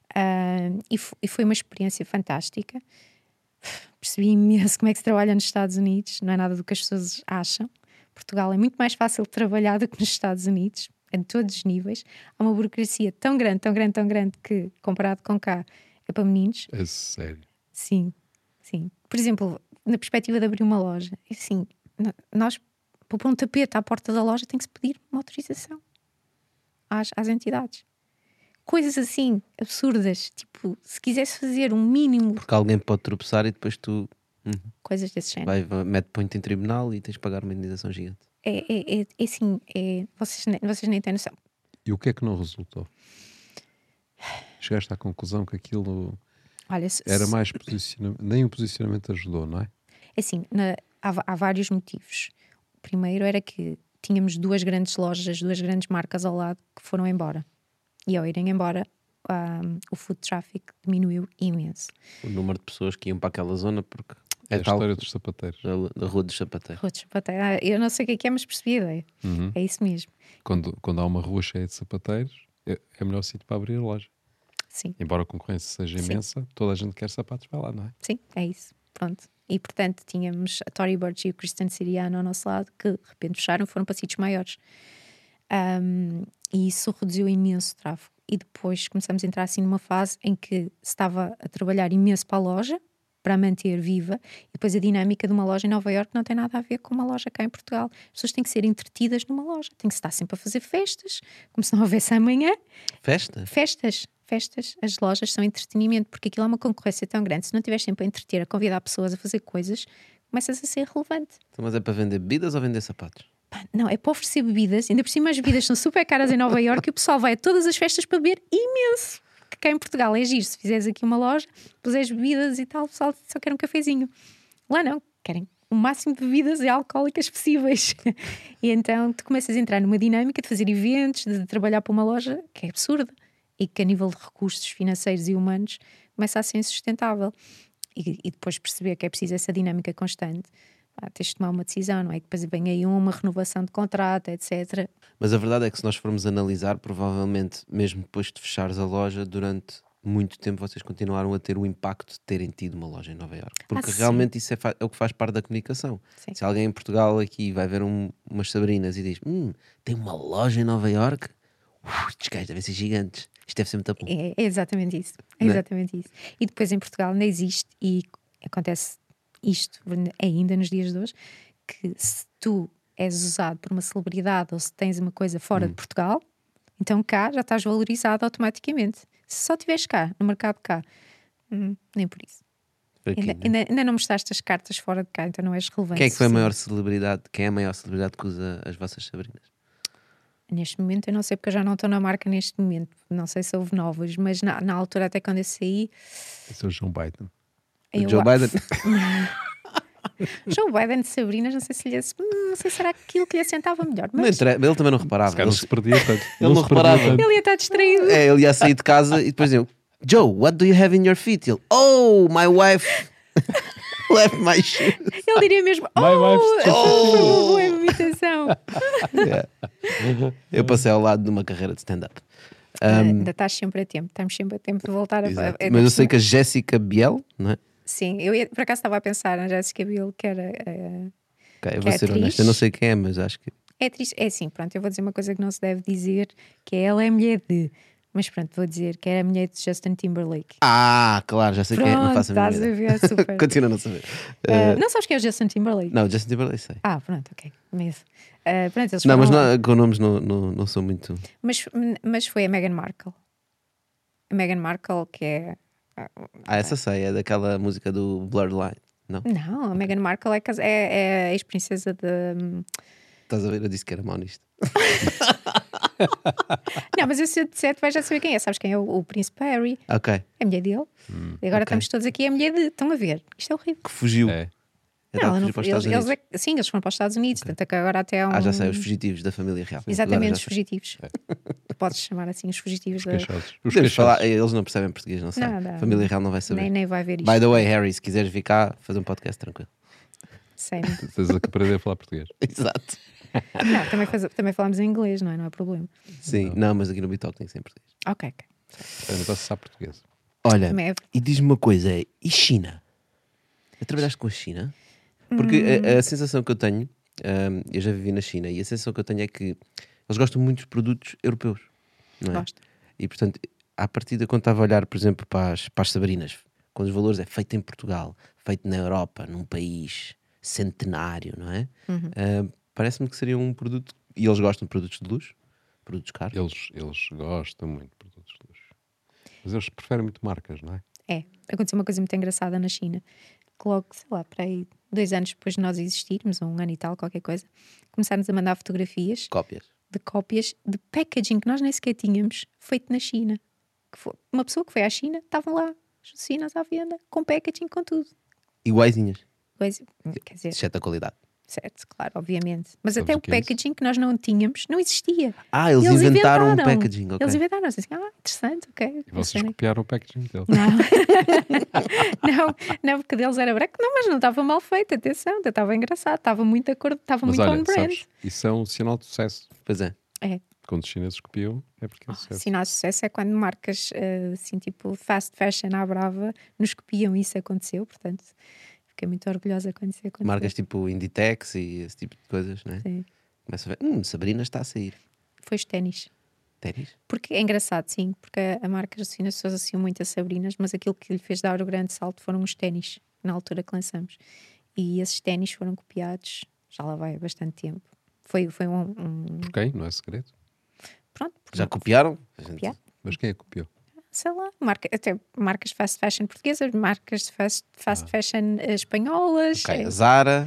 Speaker 2: E foi uma experiência fantástica. Percebi imenso como é que se trabalha nos Estados Unidos, não é nada do que as pessoas acham. Portugal é muito mais fácil de trabalhar do que nos Estados Unidos, em todos os níveis. Há uma burocracia tão grande, tão grande, tão grande que, comparado com cá, é para meninos.
Speaker 3: É sério.
Speaker 2: Sim, sim. Por exemplo, na perspectiva de abrir uma loja, assim, nós, para pôr um tapete à porta da loja, tem que se pedir uma autorização às entidades. Coisas assim, absurdas. Tipo, se quisesse fazer um mínimo...
Speaker 1: Porque alguém pode tropeçar e depois tu
Speaker 2: Coisas desse género.
Speaker 1: mete ponto em tribunal e tens de pagar uma indenização gigante.
Speaker 2: É assim, vocês nem têm noção.
Speaker 3: E o que é que não resultou? Chegaste à conclusão que aquilo
Speaker 2: Olha,
Speaker 3: era mais posicionamento, nem o posicionamento ajudou, não é?
Speaker 2: assim, há vários motivos. O primeiro era que tínhamos duas grandes lojas, duas grandes marcas ao lado que foram embora. E ao irem embora, o food traffic diminuiu imenso.
Speaker 1: O número de pessoas que iam para aquela zona porque
Speaker 3: É
Speaker 1: é
Speaker 3: a
Speaker 1: tal
Speaker 3: história dos sapateiros.
Speaker 1: da Rua dos Sapateiros.
Speaker 2: Outros, eu não sei o que é, mas percebi a ideia. É isso mesmo.
Speaker 3: Quando há uma rua cheia de sapateiros, é o melhor sítio para abrir a loja.
Speaker 2: Sim,
Speaker 3: Embora a concorrência seja imensa, toda a gente quer sapatos, vai lá, não é?
Speaker 2: sim, é isso. Pronto. E portanto tínhamos a Tory Burch e o Christian Siriano ao nosso lado, que de repente fecharam, foram para sítios maiores. E isso reduziu imenso o tráfego. E depois começamos a entrar assim numa fase em que se estava a trabalhar imenso para a loja, para a manter viva, e depois a dinâmica de uma loja em Nova Iorque não tem nada a ver com uma loja cá em Portugal. As pessoas têm que ser entretidas numa loja, têm que estar sempre a fazer festas, como se não houvesse amanhã.
Speaker 1: Festa?
Speaker 2: Festas, as lojas são entretenimento, porque aquilo é uma concorrência tão grande. Se não estiveres sempre a entreter, a convidar pessoas a fazer coisas, começas a ser relevante.
Speaker 1: Então, mas é para vender bebidas ou vender sapatos?
Speaker 2: Pá, não, é para oferecer bebidas, ainda por cima as bebidas são super caras em Nova Iorque e o pessoal vai a todas as festas para beber imenso. Que cá em Portugal é giro, se fizeres aqui uma loja, puseres bebidas e tal, o pessoal só quer um cafezinho. Lá não, querem o máximo de bebidas e alcoólicas possíveis. E então tu começas a entrar numa dinâmica de fazer eventos, de trabalhar para uma loja que é absurda e que a nível de recursos financeiros e humanos começa a ser insustentável. E depois perceber que é preciso essa dinâmica constante. Tens de tomar uma decisão, não é? Que depois vem aí uma renovação de contrato, etc.
Speaker 1: Mas a verdade é que se nós formos analisar, provavelmente, mesmo depois de fechares a loja, durante muito tempo vocês continuaram a ter o impacto de terem tido uma loja em Nova Iorque. Porque realmente isso é o que faz parte da comunicação.
Speaker 2: Sim.
Speaker 1: Se alguém em Portugal aqui vai ver umas Sabrinas e diz tem uma loja em Nova Iorque, estes gajos devem ser gigantes. Isto deve ser muito bom.
Speaker 2: É exatamente isso. É
Speaker 1: Não é?
Speaker 2: exatamente isso. E depois em Portugal ainda existe, e acontece isto ainda nos dias de hoje, que se tu és usado por uma celebridade ou se tens uma coisa fora de Portugal, então cá já estás valorizado automaticamente. Se só estiveres cá, no mercado cá, nem por isso.
Speaker 1: Aqui,
Speaker 2: Ainda não mostraste as cartas fora de cá, então não és relevante.
Speaker 1: Quem é que foi a
Speaker 2: suficiente.
Speaker 1: maior celebridade? Quem é a maior celebridade que usa as vossas Sabrinas?
Speaker 2: Neste momento eu não sei, porque eu já não estou na marca neste momento. Não sei se houve novos, mas na altura até quando eu saí...
Speaker 3: Esse é o João Biden.
Speaker 1: O Joe Biden?
Speaker 2: Joe Biden de Sabrinas, não sei se não sei se era aquilo que lhe assentava melhor,
Speaker 1: Não
Speaker 2: mas
Speaker 1: ele também não reparava.
Speaker 3: Esse cara não se perdia tanto.
Speaker 1: Ele não
Speaker 3: se perdia
Speaker 1: reparava.
Speaker 3: tanto.
Speaker 2: ele ia estar distraído.
Speaker 1: Ele ia sair de casa e depois eu, Joe, what do you have in your feet? Ele, oh, my wife left my shoes.
Speaker 2: Ele diria mesmo,
Speaker 3: My wife's
Speaker 2: foi uma boa imitação.
Speaker 1: Yeah. Eu passei ao lado de uma carreira de stand-up.
Speaker 2: Ainda estás sempre a tempo, estamos sempre a tempo de voltar
Speaker 1: Exato.
Speaker 2: a
Speaker 1: Mas eu sei que a Jéssica Biel, não é?
Speaker 2: Sim, por acaso estava a pensar na Jessica Biel, que era
Speaker 1: Ok, eu
Speaker 2: Que
Speaker 1: vou
Speaker 2: é
Speaker 1: ser
Speaker 2: atriz.
Speaker 1: honesto, eu não sei quem é, mas acho que.
Speaker 2: é triste. É assim, pronto, eu vou dizer uma coisa que não se deve dizer, que ela é mulher de. Mas pronto, vou dizer que era mulher de Justin Timberlake.
Speaker 1: Ah, claro, já sei quem é, não
Speaker 2: Pronto,
Speaker 1: faço a mínima
Speaker 2: estás a
Speaker 1: ideia.
Speaker 2: ver, super.
Speaker 1: Continua a não saber.
Speaker 2: Não sabes quem é o Justin Timberlake?
Speaker 1: Não, Justin Timberlake sei.
Speaker 2: Pronto, ok. Mesmo. Pronto, eles
Speaker 1: Não, mas
Speaker 2: foram lá.
Speaker 1: com nomes não sou muito.
Speaker 2: Mas foi a Meghan Markle. A Meghan Markle, que é.
Speaker 1: Essa sei, é daquela música do Blurred Line. Não?
Speaker 2: Não, a Meghan Markle é a ex-princesa de.
Speaker 1: Estás a ver? Eu disse que era mau nisto.
Speaker 2: Não, mas eu, se eu disser, tu vais já saber quem é. Sabes quem é o Príncipe Harry?
Speaker 1: Ok.
Speaker 2: É a mulher dele. E agora estamos todos aqui, é a mulher de. Estão a ver? Isto é horrível.
Speaker 1: Que fugiu.
Speaker 3: É.
Speaker 1: É
Speaker 2: Não,
Speaker 1: tal que
Speaker 2: ela
Speaker 1: fugiu
Speaker 2: não,
Speaker 1: para os Estados Unidos.
Speaker 2: sim, eles foram para os Estados Unidos. Tanto que agora até há um.
Speaker 1: Já sei, os fugitivos da família real.
Speaker 2: Exatamente,
Speaker 1: Agora
Speaker 2: os
Speaker 1: já sei.
Speaker 2: fugitivos. Tu podes chamar assim os fugitivos da.
Speaker 3: Queixosos. Os
Speaker 1: Podemos falar,
Speaker 3: queixosos.
Speaker 1: eles não percebem português, não sabem.
Speaker 2: Não,
Speaker 1: Família real não vai saber.
Speaker 2: Nem vai ver isto.
Speaker 1: By the way, Harry, se quiseres vir cá, fazer um podcast tranquilo.
Speaker 2: Sério.
Speaker 3: Tens a que aprender a falar português.
Speaker 1: Exato.
Speaker 2: Não, também falamos em inglês, não é? Não há problema.
Speaker 1: Sim, não, mas aqui no Bitalk tem que ser em português.
Speaker 2: Ok.
Speaker 3: Nota-se se sabe português.
Speaker 1: Olha,
Speaker 2: Também é.
Speaker 1: e diz-me uma coisa, e China? Já trabalhaste com a China? Porque a sensação que eu tenho, eu já vivi na China, e a sensação que eu tenho é que eles gostam muito dos produtos europeus, não é?
Speaker 2: Gosto.
Speaker 1: E portanto, à partida, quando estava a olhar, por exemplo, para as Sabrinas, quando os valores é feito em Portugal, feito na Europa, num país centenário, não é? Parece-me que seria um produto, e eles gostam de produtos de luxo, produtos caros.
Speaker 3: Eles gostam muito de produtos de luxo. Mas eles preferem muito marcas, não é?
Speaker 2: Aconteceu uma coisa muito engraçada na China, que logo, sei lá, para aí 2 anos depois de nós existirmos, ou 1 ano e tal, qualquer coisa, começaram-nos a mandar fotografias
Speaker 1: Cópias.
Speaker 2: de cópias de packaging que nós nem sequer tínhamos feito na China. Que foi uma pessoa que foi à China, estavam lá Josifinas à venda, com packaging, com tudo.
Speaker 1: Iguaizinhas,
Speaker 2: Coisa, quer dizer,
Speaker 1: exceto a qualidade.
Speaker 2: certo, claro, obviamente. Mas
Speaker 3: Sabes
Speaker 2: até
Speaker 3: o
Speaker 2: o
Speaker 3: que é isso?
Speaker 2: packaging que nós não tínhamos não existia.
Speaker 1: Ah, eles
Speaker 2: E
Speaker 1: inventaram um packaging, ok.
Speaker 2: Eles inventaram assim, interessante, ok.
Speaker 3: E vocês
Speaker 2: funciona.
Speaker 3: copiaram o packaging dele.
Speaker 2: Não. não, porque deles era branco, não, mas não estava mal feito, atenção, estava engraçado, estava muito de acordo, estava
Speaker 3: Mas
Speaker 2: muito
Speaker 3: olha,
Speaker 2: on brand.
Speaker 3: sabes, isso é um sinal de sucesso.
Speaker 1: Pois é.
Speaker 2: É.
Speaker 3: Quando os chineses copiam, é porque é sucesso.
Speaker 2: Sinal de sucesso é quando marcas assim, tipo fast fashion à brava, nos copiam e isso aconteceu, portanto, fiquei muito orgulhosa quando isso aconteceu.
Speaker 1: Marcas tipo Inditex e esse tipo de coisas, não é?
Speaker 2: Sim.
Speaker 1: Começa a ver, Sabrina está a sair.
Speaker 2: Foi os ténis.
Speaker 1: Ténis?
Speaker 2: Porque é engraçado, sim, porque a marca Josefina se associou muito a Sabrinas, mas aquilo que lhe fez dar o grande salto foram os ténis, na altura que lançamos. E esses ténis foram copiados, já lá vai há bastante tempo. Foi
Speaker 3: Por quem? Não é segredo.
Speaker 2: Pronto, porque
Speaker 1: Já copiaram?
Speaker 2: copiar.
Speaker 3: Mas quem é que copiou?
Speaker 2: Sei lá, até marcas de fast fashion portuguesas, marcas de fast fashion espanholas,
Speaker 1: Ok, a Zara.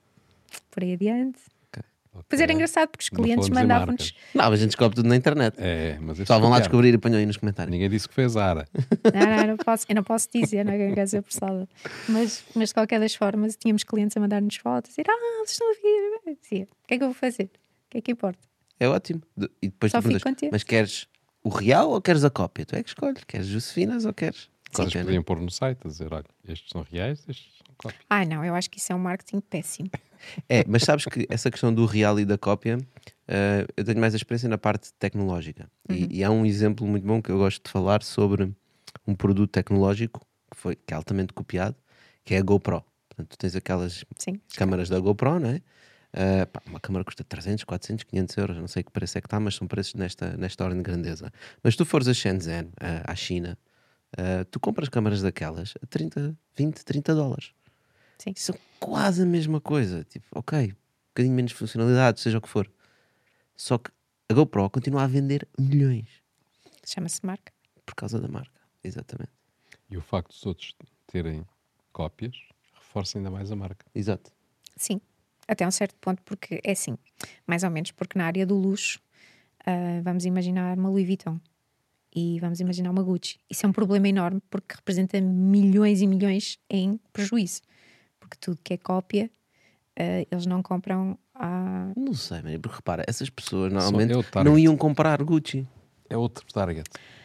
Speaker 2: por aí adiante.
Speaker 3: Ok.
Speaker 2: Pois era engraçado porque os
Speaker 3: Não
Speaker 2: clientes
Speaker 3: falamos em
Speaker 2: mandavam-nos.
Speaker 3: marcas.
Speaker 1: Não, mas a gente descobre tudo na internet.
Speaker 3: É, mas eles
Speaker 1: Só vão lá
Speaker 3: copiaram.
Speaker 1: descobrir e ponham aí nos comentários.
Speaker 3: Ninguém disse que foi a Zara.
Speaker 2: Não posso, eu não posso dizer, não quero ser apressada. Mas de qualquer das formas, tínhamos clientes a mandar-nos fotos, dizer, vocês estão a vir. Eu dizia, o que é que eu vou fazer? O que é que importa?
Speaker 1: É ótimo. E depois
Speaker 2: Só
Speaker 1: tu
Speaker 2: fico
Speaker 1: perguntas,
Speaker 2: contente.
Speaker 1: mas queres o real ou queres a cópia? Tu é que escolhes. Queres Josefinas ou queres
Speaker 3: Vocês
Speaker 1: cópia? Né?
Speaker 3: podiam pôr no site a dizer, olha, estes são reais, estes são cópias.
Speaker 2: Não, eu acho que isso é um marketing péssimo.
Speaker 1: É, mas sabes que essa questão do real e da cópia, eu tenho mais a experiência na parte tecnológica. E há um exemplo muito bom que eu gosto de falar sobre um produto tecnológico que é altamente copiado, que é a GoPro. Portanto, tu tens aquelas
Speaker 2: Sim.
Speaker 1: câmaras da GoPro, não é? Uma câmara custa 300, 400, 500 euros, não sei que preço é que está, mas são preços nesta ordem de grandeza. Mas se tu fores a Shenzhen, à China, tu compras câmaras daquelas a 30, 20, 30 dólares.
Speaker 2: Sim.
Speaker 1: São quase a mesma coisa. Tipo, ok, um bocadinho menos funcionalidade, seja o que for. Só que a GoPro continua a vender milhões
Speaker 2: Chama-se marca.
Speaker 1: por causa da marca. Exatamente.
Speaker 3: E o facto dos outros terem cópias reforça ainda mais a marca.
Speaker 1: Exato.
Speaker 2: Sim, até um certo ponto, porque é assim, mais ou menos, porque na área do luxo, vamos imaginar uma Louis Vuitton e vamos imaginar uma Gucci. Isso é um problema enorme porque representa milhões e milhões em prejuízo. Porque tudo que é cópia, eles não compram a...
Speaker 1: Não sei, mas porque repara, essas pessoas normalmente
Speaker 3: é o target.
Speaker 1: não iam comprar Gucci.
Speaker 3: É outro target.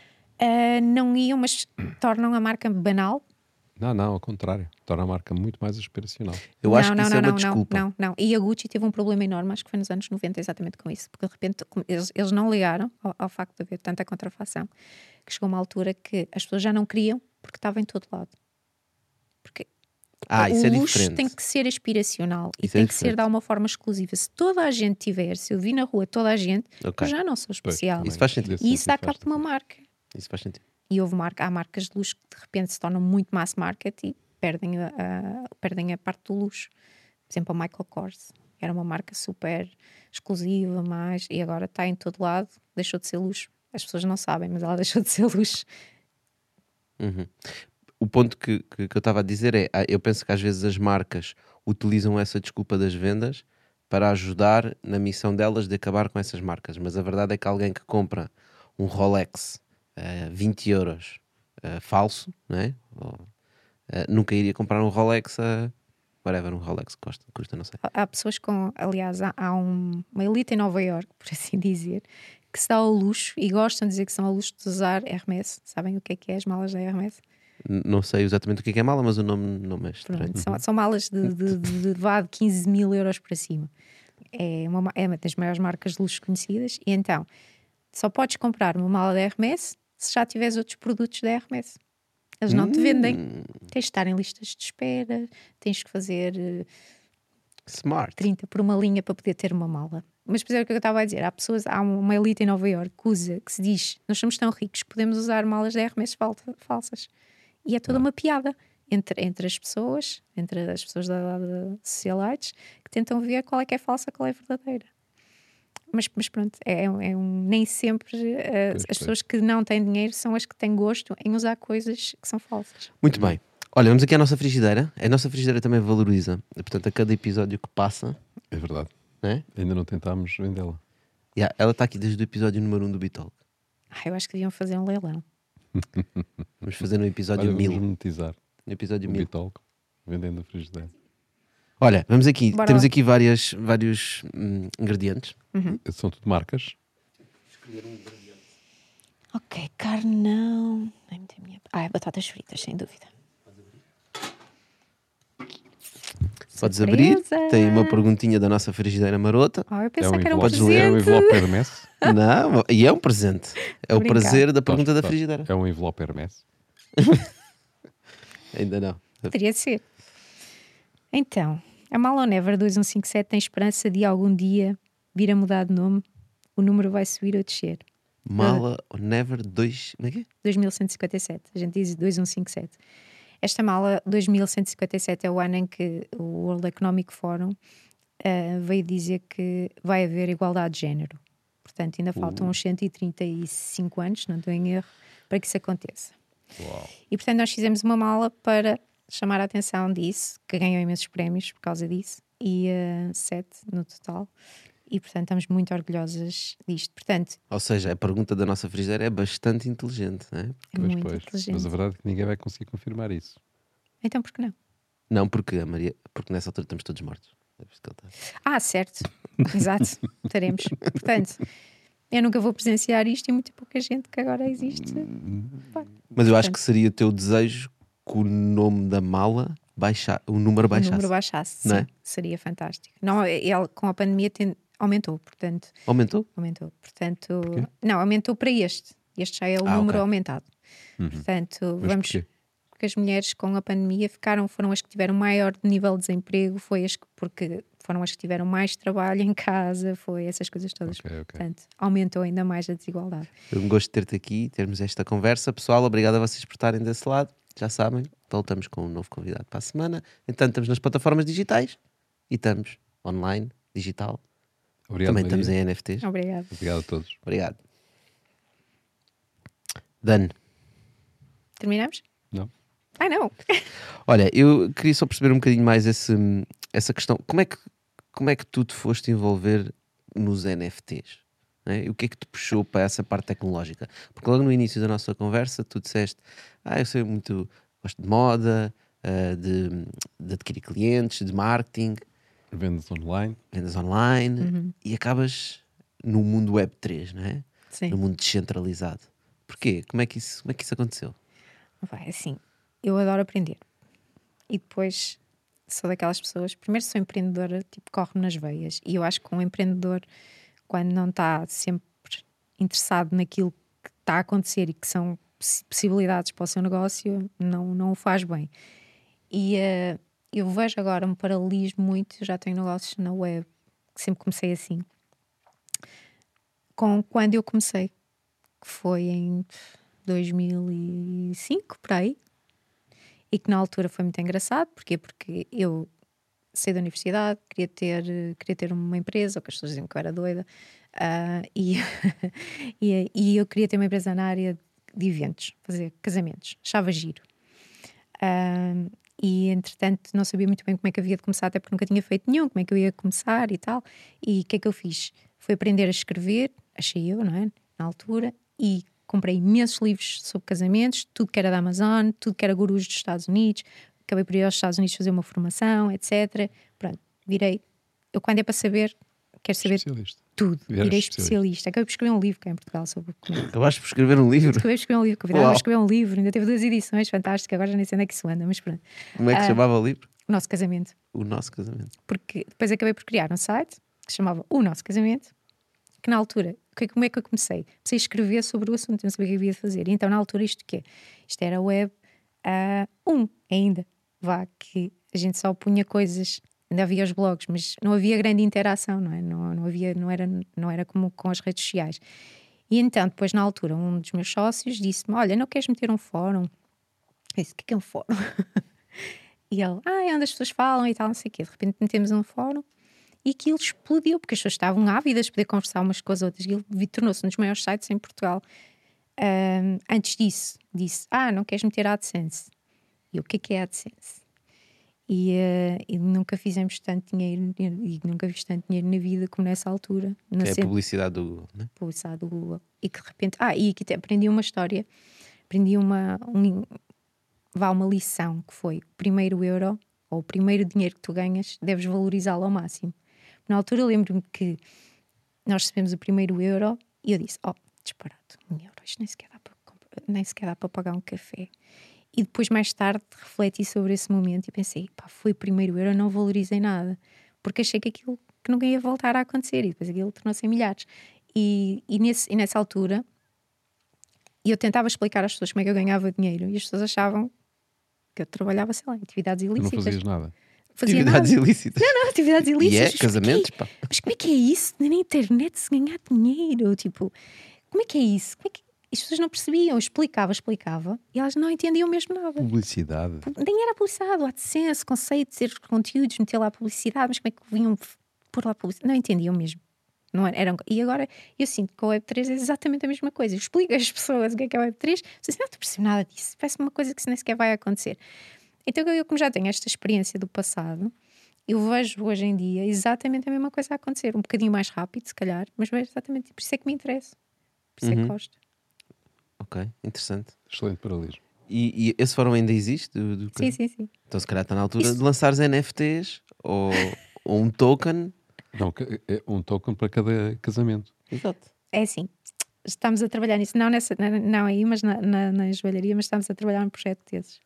Speaker 2: não iam, mas tornam a marca banal.
Speaker 3: Não, ao contrário. Torna a marca muito mais aspiracional.
Speaker 1: Eu acho que isso é uma desculpa.
Speaker 2: Não. E a Gucci teve um problema enorme, acho que foi nos anos 90 exatamente com isso, porque de repente eles não ligaram ao facto de haver tanta contrafação, que chegou uma altura que as pessoas já não queriam porque estava em todo lado. Porque
Speaker 1: Isso é
Speaker 2: o luxo
Speaker 1: diferente.
Speaker 2: tem que ser aspiracional e
Speaker 1: Isso é
Speaker 2: tem que ser
Speaker 1: diferente.
Speaker 2: de uma forma exclusiva. Se toda a gente tiver, se eu vi na rua toda a gente,
Speaker 1: Ok.
Speaker 2: eu já não sou especial.
Speaker 3: Pois,
Speaker 1: Isso faz sentido.
Speaker 2: E isso dá cabo
Speaker 3: faz
Speaker 2: de uma
Speaker 3: sentido.
Speaker 2: marca.
Speaker 1: Isso faz sentido.
Speaker 2: E há marcas de luxo que de repente se tornam muito mass market e perdem a parte do luxo. Por exemplo, a Michael Kors era uma marca super exclusiva, e agora está em todo lado, deixou de ser luxo. As pessoas não sabem, mas ela deixou de ser luxo.
Speaker 1: O ponto que eu estava a dizer é, eu penso que às vezes as marcas utilizam essa desculpa das vendas para ajudar na missão delas de acabar com essas marcas, mas a verdade é que alguém que compra um Rolex 20 euros falso, não é? Nunca iria comprar um Rolex um Rolex custa, não sei.
Speaker 2: Há pessoas aliás, há uma elite em Nova Iorque, por assim dizer, que se dá ao luxo e gostam de dizer que são ao luxo de usar Hermès. Sabem o que é as malas da Hermès?
Speaker 1: Não sei exatamente o que é mala, mas o nome não é estranho.
Speaker 2: Pronto, são malas de 15 mil euros para cima. É uma das maiores marcas de luxo conhecidas. E então, só podes comprar uma mala da Hermès se já tiveres outros produtos da Hermès. Eles não te vendem. Tens de estar em listas de espera, tens que fazer
Speaker 1: Smart.
Speaker 2: 30 por uma linha para poder ter uma mala. Mas por exemplo, o que eu estava a dizer, há uma elite em Nova Iorque que se diz, nós somos tão ricos que podemos usar malas da Hermès falsas. E é toda uma piada entre as pessoas da socialites, que tentam ver qual é que é falsa, qual é verdadeira. Mas pronto, nem sempre as pessoas que não têm dinheiro são as que têm gosto em usar coisas que são falsas.
Speaker 1: Muito bem. Olha, vamos aqui à nossa frigideira. A nossa frigideira também valoriza. Portanto, a cada episódio que passa...
Speaker 3: É verdade.
Speaker 1: Né?
Speaker 3: Ainda não tentámos vendê-la.
Speaker 1: Ela está aqui desde o episódio número 1 do Bitalk.
Speaker 2: Eu acho que deviam fazer um leilão.
Speaker 1: Vamos fazer no episódio 1000.
Speaker 3: Vamos monetizar
Speaker 1: No episódio
Speaker 3: o
Speaker 1: 1000.
Speaker 3: Bitalk, vendendo a frigideira.
Speaker 1: Olha, vamos aqui.
Speaker 2: Bora
Speaker 1: Temos
Speaker 2: lá.
Speaker 1: aqui vários ingredientes.
Speaker 3: São tudo marcas.
Speaker 2: Ok, carne não. É batatas fritas, sem dúvida.
Speaker 1: Podes abrir.
Speaker 2: Surpresa!
Speaker 1: Tem uma perguntinha da nossa frigideira marota.
Speaker 2: Eu pensava que era um
Speaker 1: Podes
Speaker 2: presente.
Speaker 1: ler.
Speaker 3: É um envelope Hermès.
Speaker 1: Não, e é um presente. É o
Speaker 2: Brincar.
Speaker 1: prazer da pergunta da
Speaker 3: Tá.
Speaker 1: frigideira.
Speaker 3: É um envelope Hermès.
Speaker 1: Ainda não.
Speaker 2: Poderia ser. Então, a Mala Never 2157 tem esperança de algum dia vir a mudar de nome. O número vai subir ou descer.
Speaker 1: Mala Never 2. Como é que é?
Speaker 2: 2157. A gente diz 2157. Esta mala 2157 é o ano em que o World Economic Forum veio dizer que vai haver igualdade de género. Portanto, ainda faltam uns 135 anos, se não estou em erro, para que isso aconteça.
Speaker 3: Uau.
Speaker 2: E portanto nós fizemos uma mala para chamar a atenção disso, que ganhou imensos prémios por causa disso, e 7 no total. E portanto estamos muito orgulhosas disto. Portanto,
Speaker 1: Ou seja, a pergunta da nossa frigideira é bastante inteligente, não é?
Speaker 2: é muito inteligente.
Speaker 3: Mas a verdade é que ninguém vai conseguir confirmar isso.
Speaker 2: Então por que não?
Speaker 1: Não, porque nessa altura estamos todos mortos. É por isso que ele está.
Speaker 2: Certo. Exato. Estaremos. Portanto, eu nunca vou presenciar isto e muita pouca gente que agora existe. Pá.
Speaker 1: Mas eu acho
Speaker 2: Portanto,
Speaker 1: que seria o teu desejo que o nome da mala o número
Speaker 2: o
Speaker 1: baixasse.
Speaker 2: número baixasse,
Speaker 1: Não
Speaker 2: sim,
Speaker 1: é?
Speaker 2: seria fantástico. Não, ele com a pandemia aumentou, portanto,
Speaker 1: Aumentou?
Speaker 2: Portanto, não, aumentou para este. Este já é o número
Speaker 1: ok.
Speaker 2: aumentado. Portanto,
Speaker 3: Mas
Speaker 2: vamos.
Speaker 3: porquê?
Speaker 2: Porque as mulheres com a pandemia foram as que tiveram maior nível de desemprego, porque foram as que tiveram mais trabalho em casa, foi essas coisas todas.
Speaker 3: Ok.
Speaker 2: Portanto, aumentou ainda mais a desigualdade.
Speaker 1: Foi um gosto de ter-te aqui, termos esta conversa. Pessoal, obrigado a vocês por estarem desse lado. Já sabem, voltamos com um novo convidado para a semana. Entanto, estamos nas plataformas digitais e estamos online, digital.
Speaker 3: Obrigado,
Speaker 1: Também
Speaker 3: Maria.
Speaker 1: estamos em NFTs.
Speaker 2: Obrigada.
Speaker 3: Obrigado a todos.
Speaker 1: Obrigado. Dan,
Speaker 2: Terminamos?
Speaker 3: Não?
Speaker 2: Ai, não!
Speaker 1: olha, eu queria só perceber um bocadinho mais essa questão. Como é que tu te foste envolver nos NFTs? Né? E o que é que te puxou para essa parte tecnológica? Porque logo no início da nossa conversa tu disseste, eu sei muito, gosto de moda, de adquirir clientes, de marketing,
Speaker 3: Vendas online.
Speaker 1: vendas online e acabas no mundo Web3, não é?
Speaker 2: Sim.
Speaker 1: No mundo descentralizado. Porquê? Como é que isso aconteceu?
Speaker 2: Vai, assim, eu adoro aprender. E depois sou daquelas pessoas, primeiro sou empreendedora, tipo, corre nas veias. E eu acho que um empreendedor, quando não está sempre interessado naquilo que está a acontecer e que são possibilidades para o seu negócio, não o faz bem. E eu vejo agora um paralelismo muito, eu já tenho negócios na web, que sempre comecei assim, com quando eu comecei, que foi em 2005, por aí, e que na altura foi muito engraçado. Porquê? Porque eu saí da universidade, queria ter uma empresa, ou que as pessoas diziam que eu era doida, e eu queria ter uma empresa na área de eventos, fazer casamentos, achava giro. E entretanto não sabia muito bem como é que havia de começar, até porque nunca tinha feito nenhum, como é que eu ia começar e tal. E o que é que eu fiz? Foi aprender a escrever, achei eu, não é? Na altura, e comprei imensos livros sobre casamentos, tudo que era da Amazon, tudo que era gurus dos Estados Unidos. Acabei por ir aos Estados Unidos fazer uma formação, etc. Pronto, virei. Eu, quando é para saber, quero saber
Speaker 3: Especialista.
Speaker 2: tudo.
Speaker 3: Viraste
Speaker 2: Virei especialista. Acabei por escrever um livro cá em Portugal sobre comida.
Speaker 1: Acabaste por escrever um livro?
Speaker 2: Acabei por escrever um livro, convidava-me
Speaker 1: Uau.
Speaker 2: a escrever um livro, ainda teve 2 edições fantásticas, agora já nem sei onde é que isso anda, mas pronto.
Speaker 1: Como é que se chamava o livro?
Speaker 2: O Nosso Casamento.
Speaker 1: O Nosso Casamento.
Speaker 2: Porque depois acabei por criar um site que se chamava O Nosso Casamento, que na altura como é que eu comecei? Comecei a escrever sobre o assunto, não sabia o que havia de fazer. E então, na altura, isto quê? Isto era web 1 ainda. Vá, que a gente só punha coisas, ainda havia os blogs, mas não havia grande interação, não é? Não era como com as redes sociais. E então, depois, na altura, um dos meus sócios disse-me: olha, não queres meter um fórum? Eu disse: o que é um fórum? E ele: é onde as pessoas falam e tal, não sei o quê. De repente metemos um fórum e aquilo explodiu, porque as pessoas estavam ávidas de poder conversar umas com as outras. E tornou-se um dos maiores sites em Portugal. Antes disso, disse: não queres meter a AdSense? E o que é a AdSense? E nunca fizemos tanto dinheiro, e nunca fiz tanto dinheiro na vida como nessa altura.
Speaker 1: Que é a publicidade do Google, né?
Speaker 2: Publicidade do Google. E que de repente, e aqui aprendi uma história, aprendi uma lição, que foi: o primeiro euro ou o primeiro dinheiro que tu ganhas, deves valorizá-lo ao máximo. Na altura eu lembro-me que nós recebemos o primeiro euro e eu disse: disparado, €1, isto nem sequer dá para pagar um café. E depois, mais tarde, refleti sobre esse momento e pensei: foi o primeiro euro, não valorizei nada, porque achei que aquilo que nunca ia voltar a acontecer, e depois aquilo tornou-se em milhares. E nessa altura eu tentava explicar às pessoas como é que eu ganhava dinheiro, e as pessoas achavam que eu trabalhava, sei lá, em atividades ilícitas.
Speaker 3: Tu não fazias nada.
Speaker 1: Atividades ilícitas.
Speaker 2: Não, atividades ilícitas.
Speaker 1: E casamentos, pá.
Speaker 2: Mas como é que é isso? Na internet se ganhar dinheiro? Tipo, como é que é isso? As pessoas não percebiam. Eu explicava e elas não entendiam mesmo nada.
Speaker 3: Publicidade.
Speaker 2: Nem era publicidade, o AdSense, conceito de ser conteúdos, meter lá publicidade, mas como é que vinham pôr lá publicidade? Não entendiam mesmo. Não era. E agora eu sinto que a Web3 é exatamente a mesma coisa. Eu explico às pessoas o que é a Web3, vocês não percebo nada disso. Parece uma coisa que nem sequer vai acontecer. Então, eu, como já tenho esta experiência do passado, eu vejo hoje em dia exatamente a mesma coisa a acontecer. Um bocadinho mais rápido, se calhar, mas vejo exatamente. Por isso é que me interessa. Por isso é que gosto.
Speaker 1: Ok, interessante.
Speaker 3: Excelente paralelismo.
Speaker 1: E esse fórum ainda existe?
Speaker 2: Sim.
Speaker 1: Então, se calhar está na altura de lançares NFTs ou um token.
Speaker 3: Não, é um token para cada casamento.
Speaker 1: Exato.
Speaker 2: É assim, estamos a trabalhar nisso. Não aí, mas na joalharia, mas estamos a trabalhar num projeto desses.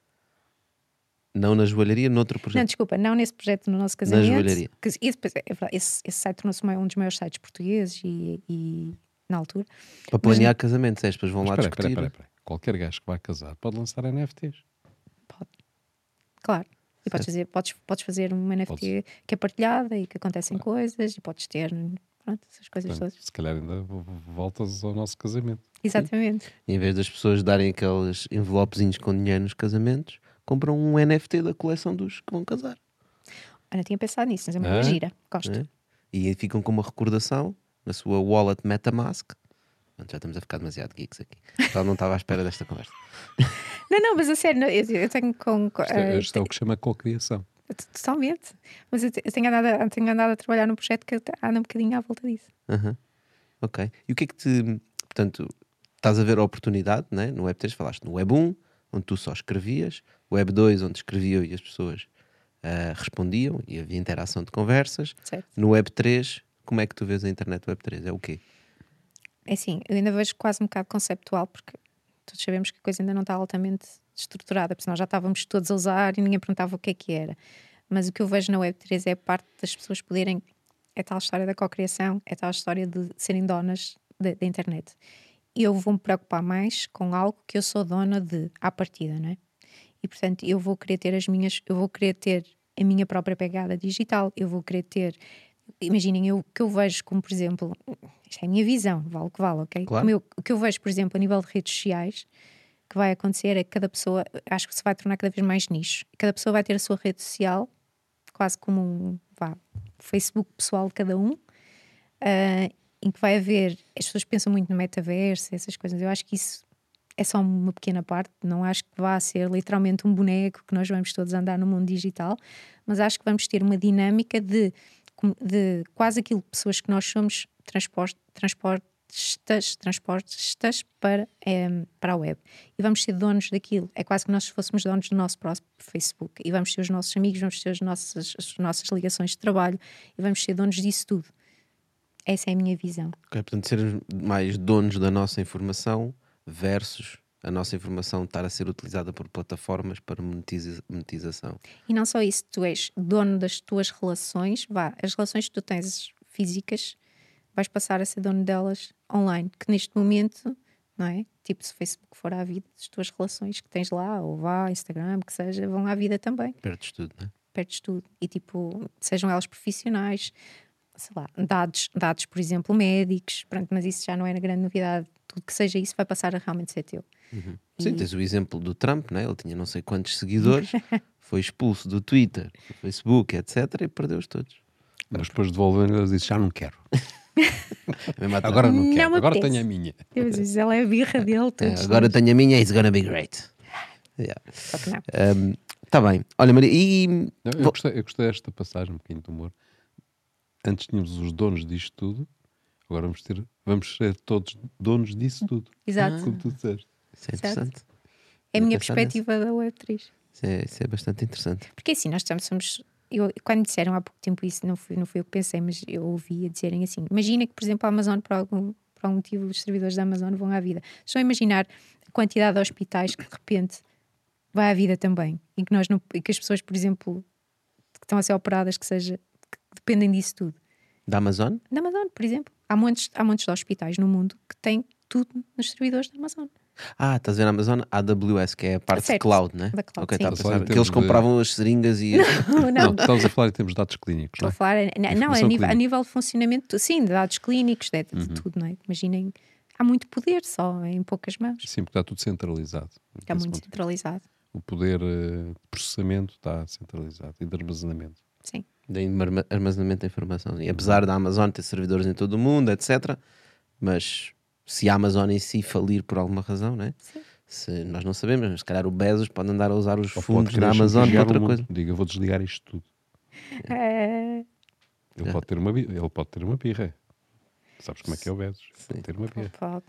Speaker 1: Não na joalharia, noutro projeto.
Speaker 2: Não, desculpa, não nesse projeto, no nosso casamento.
Speaker 1: Na joalharia.
Speaker 2: E depois, esse site tornou-se um dos maiores sites portugueses e na altura.
Speaker 1: Para planear casamentos, as pessoas vão lá
Speaker 3: Espera,
Speaker 1: discutir.
Speaker 3: espera. Qualquer gajo que vai casar pode lançar NFTs.
Speaker 2: Pode. Claro. E podes fazer uma NFT que é partilhada e que acontecem coisas, e podes ter, pronto, essas coisas todas.
Speaker 3: Se calhar ainda voltas ao nosso casamento.
Speaker 2: Exatamente.
Speaker 1: E em vez das pessoas darem aqueles envelopezinhos com dinheiro nos casamentos, compram um NFT da coleção dos que vão casar.
Speaker 2: Eu não tinha pensado nisso, mas é uma coisa gira. Gosto.
Speaker 1: É? E aí ficam com uma recordação na sua wallet MetaMask. Já estamos a ficar demasiado geeks aqui. Então não estava à espera desta conversa.
Speaker 2: Não, mas a sério, eu tenho
Speaker 3: Isto é o que chama cocriação.
Speaker 2: Totalmente. Mas eu tenho andado a trabalhar num projeto que anda um bocadinho à volta disso.
Speaker 1: Ok. E o que é que te... Portanto, estás a ver a oportunidade, né? No Web3 falaste no Web 1, onde tu só escrevias. Web 2, onde escreviam e as pessoas respondiam e havia interação de conversas.
Speaker 2: Certo.
Speaker 1: No Web 3, como é que tu vês a internet Web 3? É o quê?
Speaker 2: É assim, eu ainda vejo quase um bocado conceptual, porque todos sabemos que a coisa ainda não está altamente estruturada, porque senão já estávamos todos a usar e ninguém perguntava o que era. Mas o que eu vejo na Web3 é a parte das pessoas poderem... É tal história da cocriação, é tal história de serem donas da internet. E eu vou-me preocupar mais com algo que eu sou dona de à partida, não é? E portanto eu vou querer ter eu vou querer ter a minha própria pegada digital, eu vou querer ter... Imaginem, o que eu vejo como, por exemplo, isto é a minha visão, vale o que vale, ok?
Speaker 1: Claro.
Speaker 2: O que eu vejo, por exemplo, a nível de redes sociais, que vai acontecer é que cada pessoa, acho que se vai tornar cada vez mais nicho. Cada pessoa vai ter a sua rede social, quase como um Facebook pessoal de cada um, em que vai haver, as pessoas pensam muito no metaverso, essas coisas. Eu acho que isso é só uma pequena parte, não acho que vá ser literalmente um boneco que nós vamos todos andar no mundo digital, mas acho que vamos ter uma dinâmica de quase aquilo que pessoas que nós somos transportistas para a web, e vamos ser donos daquilo. É quase que nós fôssemos donos do nosso próprio Facebook, e vamos ter os nossos amigos, vamos ter as nossas ligações de trabalho, e vamos ser donos disso tudo. Essa é a minha visão.
Speaker 1: Ok, portanto, ser mais donos da nossa informação versus a nossa informação estar a ser utilizada por plataformas para monetização.
Speaker 2: E não só isso, tu és dono das tuas relações, as relações que tu tens físicas, vais passar a ser dono delas online, que neste momento, não é? Tipo, se o Facebook for à vida, as tuas relações que tens lá, ou vá, Instagram, que seja, vão à vida também.
Speaker 1: Perdes tudo, não é?
Speaker 2: Perdes tudo. E tipo, sejam elas profissionais, sei lá, dados, por exemplo, médicos, pronto, mas isso já não é grande novidade. Tudo que seja isso vai passar a realmente ser teu.
Speaker 1: Sim, tens o exemplo do Trump, né? Ele tinha não sei quantos seguidores, foi expulso do Twitter, do Facebook, etc. e perdeu-os todos.
Speaker 3: Mas depois devolvendo, eles dizem, já não quero.
Speaker 1: Mesmo atrás.
Speaker 3: Agora não
Speaker 2: Não
Speaker 3: quero,
Speaker 2: me
Speaker 3: agora
Speaker 2: apetece.
Speaker 3: tenho a minha.
Speaker 2: Eu disse, ela é a birra dele, todos
Speaker 1: Agora
Speaker 2: nós.
Speaker 1: tenho a minha, it's gonna be great. Yeah.
Speaker 2: Só que não.
Speaker 1: Tá bem. Olha, Maria, e
Speaker 3: Não, eu gostei desta passagem, um bocadinho de humor. Antes tínhamos os donos disto tudo, agora vamos ser todos donos disso tudo.
Speaker 2: Exato.
Speaker 3: Como tu disseste.
Speaker 1: isso é interessante.
Speaker 2: É a minha
Speaker 1: pensar
Speaker 2: perspectiva da Web3.
Speaker 1: Isso é bastante interessante.
Speaker 2: Porque assim, nós somos. Quando me disseram há pouco tempo isso, não foi eu que pensei, mas eu ouvi a dizerem assim: imagina que, por exemplo, a Amazon, por algum motivo, os servidores da Amazon vão à vida. Só imaginar a quantidade de hospitais que de repente vai à vida também. E que, e que as pessoas, por exemplo, que estão a ser operadas, que dependem disso tudo.
Speaker 1: Da Amazon?
Speaker 2: Na Amazon, por exemplo. Há montes de hospitais no mundo que têm tudo nos servidores da Amazon.
Speaker 1: Estás a ver a Amazon AWS, que é a parte de
Speaker 2: Certo,
Speaker 1: cloud, né?
Speaker 2: da cloud,
Speaker 1: Ok,
Speaker 2: sim.
Speaker 1: estava a
Speaker 3: Estás a falar
Speaker 1: pensar
Speaker 3: em
Speaker 1: que eles
Speaker 3: termos de-
Speaker 1: compravam as seringas e.
Speaker 3: Não, estamos a falar em termos de dados clínicos,
Speaker 2: Estou
Speaker 3: não
Speaker 2: a
Speaker 3: é?
Speaker 2: falar, não,
Speaker 3: Informação
Speaker 2: a
Speaker 3: clínica.
Speaker 2: nível de funcionamento, sim, de dados clínicos, de tudo, não é? Imaginem, há muito poder só em poucas mãos.
Speaker 3: Sim, porque está tudo centralizado.
Speaker 2: Está
Speaker 3: Desse
Speaker 2: muito
Speaker 3: ponto de
Speaker 2: centralizado.
Speaker 3: vista. O poder de processamento está centralizado e de armazenamento.
Speaker 2: Sim.
Speaker 1: De armazenamento da informação. E apesar da Amazon ter servidores em todo o mundo, etc. Mas se a Amazon em si falir por alguma razão, né?
Speaker 2: Sim.
Speaker 1: Se nós não sabemos, mas se calhar o Bezos pode andar a usar os
Speaker 3: Ou
Speaker 1: fundos
Speaker 3: pode
Speaker 1: da
Speaker 3: querer
Speaker 1: Amazon para
Speaker 3: chantagear o
Speaker 1: outra
Speaker 3: mundo.
Speaker 1: coisa.
Speaker 3: Diga, vou desligar isto tudo. Ele pode ter uma birra. Sabes como é que é o Bezos? Pode ter uma birra.
Speaker 2: Pode.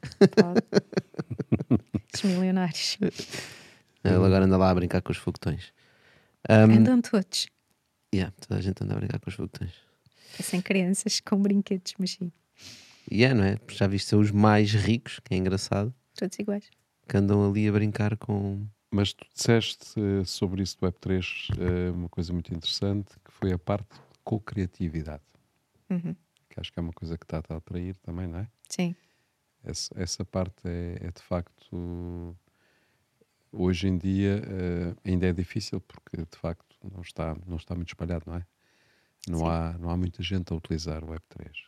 Speaker 2: Os milionários.
Speaker 1: Ele agora anda lá a brincar com os foguetões.
Speaker 2: Andam todos.
Speaker 1: Toda a gente anda a brincar com os foguetões.
Speaker 2: Parecem crianças com brinquedos, mas sim,
Speaker 1: E não é? Já viste ser os mais ricos, que é engraçado,
Speaker 2: todos iguais.
Speaker 1: que andam ali a brincar com.
Speaker 3: Mas tu disseste sobre isso do Web3 uma coisa muito interessante, que foi a parte de co-criatividade. Que acho que é uma coisa que está a atrair também, não é?
Speaker 2: Sim.
Speaker 3: Essa parte é de facto, hoje em dia ainda é difícil, porque de facto não está muito espalhado, não é? Não há muita gente a utilizar o Web3.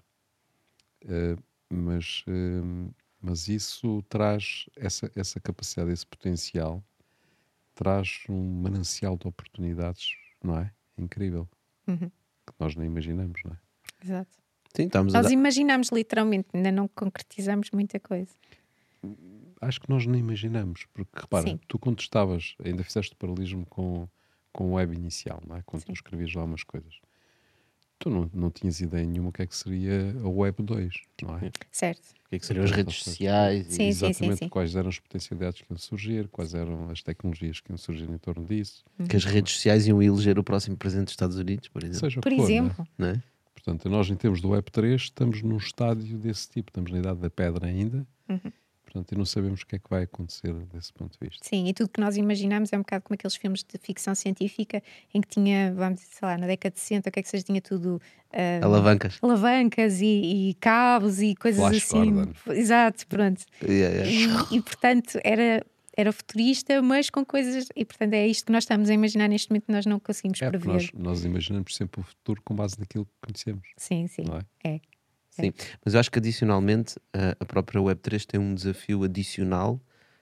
Speaker 3: Mas isso traz essa capacidade, esse potencial, traz um manancial de oportunidades, não é? Incrível. Que nós nem imaginamos, não é?
Speaker 2: Exato.
Speaker 1: Sim, estamos a
Speaker 2: Nós
Speaker 1: dar.
Speaker 2: imaginamos literalmente, ainda não concretizamos muita coisa.
Speaker 3: Acho que nós nem imaginamos, porque repara,
Speaker 2: Sim.
Speaker 3: tu quando estavas, ainda fizeste paralelismo com o web inicial, não é? Quando tu
Speaker 2: Sim.
Speaker 3: escrevias lá umas coisas. Tu não tinhas ideia nenhuma o que é que seria a web 2, não é?
Speaker 2: Certo.
Speaker 1: O que é que seriam as redes sociais?
Speaker 2: Sim,
Speaker 3: Exatamente
Speaker 2: sim.
Speaker 3: quais eram as potencialidades que iam surgir, quais eram as tecnologias que iam surgir em torno disso.
Speaker 1: Que as redes sociais iam eleger o próximo presidente dos Estados Unidos, por exemplo.
Speaker 3: Seja o
Speaker 2: Por
Speaker 3: que for, não é?
Speaker 2: exemplo.
Speaker 1: Não é?
Speaker 3: Portanto, nós em termos do Web3 estamos num estádio desse tipo, estamos na idade da pedra ainda, portanto, e não sabemos o que é que vai acontecer desse ponto de vista.
Speaker 2: Sim, e tudo que nós imaginamos é um bocado como aqueles filmes de ficção científica em que tinha, vamos dizer, sei lá, na década de 60, o que é que seja, tinha tudo
Speaker 1: Alavancas.
Speaker 2: alavancas e cabos e coisas
Speaker 3: Flash
Speaker 2: assim.
Speaker 3: Gordon.
Speaker 2: Exato, pronto.
Speaker 1: Yeah.
Speaker 2: E portanto era futurista, mas com coisas. E portanto é isto que nós estamos a imaginar neste momento que nós não conseguimos
Speaker 3: Porque
Speaker 2: prever.
Speaker 3: nós imaginamos sempre o futuro com base naquilo que conhecemos,
Speaker 2: Sim,
Speaker 3: não é?
Speaker 2: é.
Speaker 1: Sim, mas eu acho que adicionalmente a própria Web3 tem um desafio adicional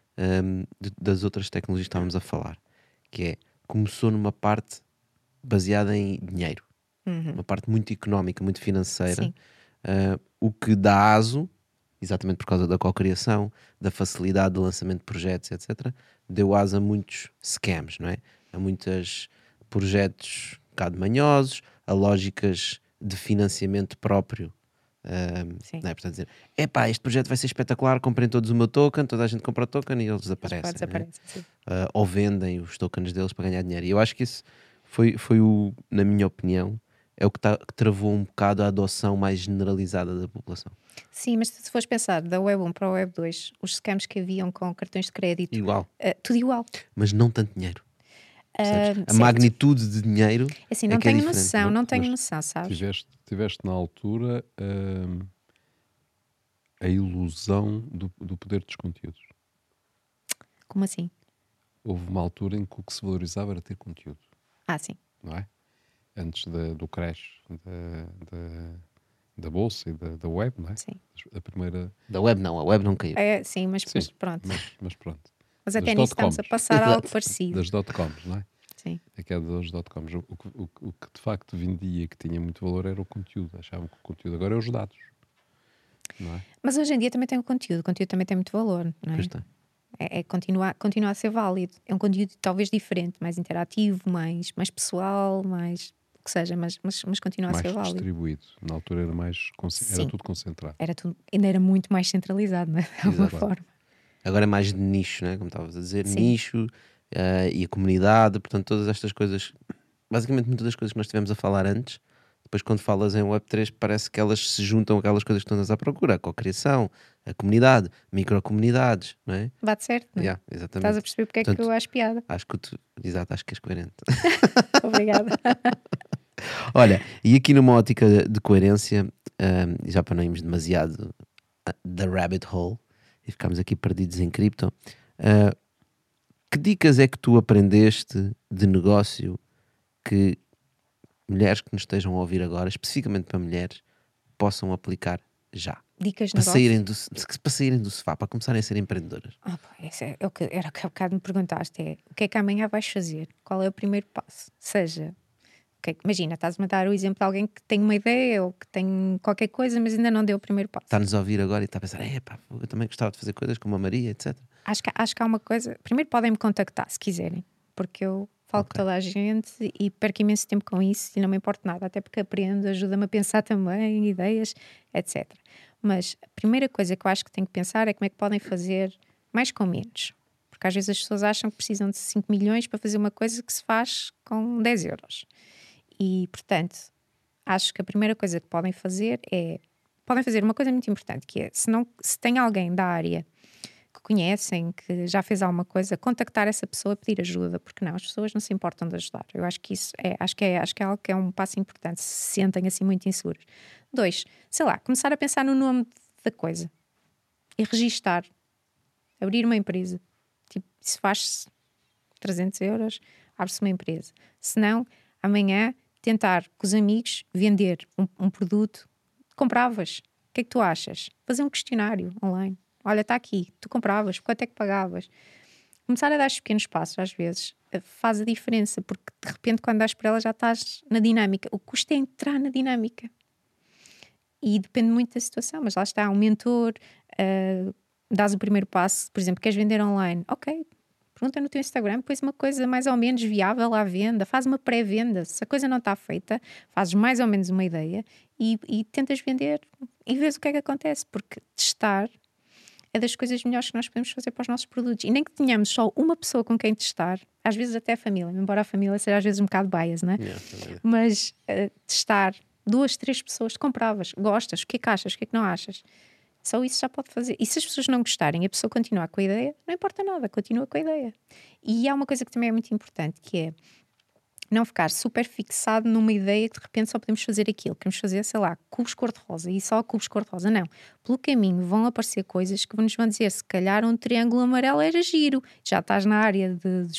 Speaker 1: das outras tecnologias que estávamos a falar, que é, começou numa parte baseada em dinheiro, uma parte muito económica, muito financeira,
Speaker 2: Sim.
Speaker 1: o que dá aso, exatamente por causa da cocriação, da facilidade de lançamento de projetos, etc., deu aso a muitos scams, não é? A muitos projetos um bocado manhosos, a lógicas de financiamento próprio.
Speaker 2: Sim.
Speaker 1: Não é? Portanto, dizer, este projeto vai ser espetacular, comprem todos o meu token, toda a gente compra o token e eles desaparecem.
Speaker 2: Eles
Speaker 1: não é?
Speaker 2: desaparecem, sim.
Speaker 1: Ou vendem os tokens deles para ganhar dinheiro. E eu acho que isso foi na minha opinião, é o que travou um bocado a adoção mais generalizada da população.
Speaker 2: Sim, mas se fores pensar da Web 1 para a Web 2, os scams que haviam com cartões de crédito,
Speaker 1: Igual,
Speaker 2: tudo igual.
Speaker 1: mas não tanto dinheiro. Percebes? A
Speaker 2: certo.
Speaker 1: magnitude de dinheiro
Speaker 2: Assim,
Speaker 1: é
Speaker 2: não
Speaker 1: que é
Speaker 2: tenho
Speaker 1: diferente,
Speaker 2: noção,
Speaker 1: não?
Speaker 2: não tenho
Speaker 3: Mas
Speaker 2: noção, sabes?
Speaker 3: Tiveste na altura a ilusão do poder dos conteúdos.
Speaker 2: Como assim?
Speaker 3: Houve uma altura em que o que se valorizava era ter conteúdo,
Speaker 2: Sim.
Speaker 3: não é? Antes do crash da bolsa e da web, não é?
Speaker 2: Sim.
Speaker 3: A primeira...
Speaker 1: Da web não, a web não caiu.
Speaker 2: Sim, mas pronto.
Speaker 3: Mas pronto.
Speaker 2: Mas até
Speaker 3: Das
Speaker 2: nisso estamos a passar algo
Speaker 1: Exato.
Speaker 2: parecido.
Speaker 3: Das dot-coms, não é?
Speaker 2: Sim.
Speaker 3: A queda dos dot-coms. O que de facto vendia, que tinha muito valor, era o conteúdo. Achavam que o conteúdo agora é os dados, não é?
Speaker 2: Mas hoje em dia também tem o conteúdo também tem muito valor, não é?
Speaker 1: Pois está.
Speaker 2: Continua a ser válido. É um conteúdo talvez diferente, mais interativo, mais pessoal, mais o que seja, mas continua a
Speaker 3: Mais
Speaker 2: ser válido.
Speaker 3: distribuído. Na altura era mais
Speaker 2: Sim.
Speaker 3: era tudo concentrado.
Speaker 2: Ainda era muito mais centralizado, não é? De alguma forma.
Speaker 1: Agora é mais de nicho, né? Como estavas a dizer,
Speaker 2: Sim.
Speaker 1: nicho e a comunidade, portanto, todas estas coisas, basicamente muitas das coisas que nós estivemos a falar antes, depois quando falas em Web3 parece que elas se juntam aquelas coisas que tu andas à procura, a cocriação, a comunidade, microcomunidades, não é?
Speaker 2: Bate certo, não é?
Speaker 1: Yeah, exatamente.
Speaker 2: Estás a perceber porque é que
Speaker 1: Portanto,
Speaker 2: eu acho piada.
Speaker 1: Acho que exato, acho que és coerente.
Speaker 2: Obrigada.
Speaker 1: Olha, e aqui numa ótica de coerência, já para não irmos demasiado da rabbit hole e ficarmos aqui perdidos em cripto, que dicas é que tu aprendeste de negócio que mulheres que nos estejam a ouvir agora, especificamente para mulheres, possam aplicar já?
Speaker 2: Dicas de
Speaker 1: Para
Speaker 2: negócio.
Speaker 1: saírem do sofá, para começarem a ser empreendedoras.
Speaker 2: Isso é o que era que há bocado me perguntaste, o que é que amanhã vais fazer? Qual é o primeiro passo? Seja, imagina, estás-me a dar o exemplo de alguém que tem uma ideia ou que tem qualquer coisa, mas ainda não deu o primeiro passo.
Speaker 1: Está-nos a ouvir agora e está a pensar, eu também gostava de fazer coisas como a Maria, etc.
Speaker 2: Acho que há uma coisa. Primeiro podem me contactar se quiserem, porque eu falo com toda a gente e perco imenso tempo com isso e não me importa nada, até porque aprendo, ajuda-me a pensar também, ideias, etc. Mas a primeira coisa que eu acho que tenho que pensar é como é que podem fazer mais com menos. Porque às vezes as pessoas acham que precisam de 5 milhões para fazer uma coisa que se faz com 10 euros. E, portanto, acho que a primeira coisa que podem fazer podem fazer uma coisa muito importante, que é, se tem alguém da área que conhecem, que já fez alguma coisa, contactar essa pessoa, pedir ajuda, porque não, as pessoas não se importam de ajudar. Eu acho que isso acho que é algo que é um passo importante, se sentem assim muito inseguros. 2, sei lá, começar a pensar no nome da coisa e registar, abrir uma empresa. Tipo, se faz 300 euros, abre-se uma empresa. Se não, amanhã tentar com os amigos vender um produto, compravas. O que é que tu achas? Fazer um questionário online. Olha, está aqui, tu compravas, quanto é que pagavas? Começar a dar estes pequenos passos, às vezes, faz a diferença, porque de repente, quando dás por ela, já estás na dinâmica. O custo é entrar na dinâmica. E depende muito da situação, mas lá está, um mentor, dás o primeiro passo, por exemplo, queres vender online? Ok, pergunta no teu Instagram, depois uma coisa mais ou menos viável à venda, faz uma pré-venda. Se a coisa não está feita, fazes mais ou menos uma ideia e tentas vender e vês o que é que acontece, porque testar é das coisas melhores que nós podemos fazer para os nossos produtos. E nem que tenhamos só uma pessoa com quem testar, às vezes até a família, embora a família seja às vezes um bocado bias, não é? Mas testar 2, 3 pessoas, compravas, gostas, o que é que achas, o que é que não achas? Só isso já pode fazer. E se as pessoas não gostarem, a pessoa continuar com a ideia, não importa nada, continua com a ideia. E há uma coisa que também é muito importante, que é não ficar super fixado numa ideia que de repente só podemos fazer aquilo. Queremos fazer, sei lá, cubos cor-de-rosa e só cubos cor-de-rosa. Não. Pelo caminho vão aparecer coisas que nos vão dizer, se calhar um triângulo amarelo era giro. Já estás na área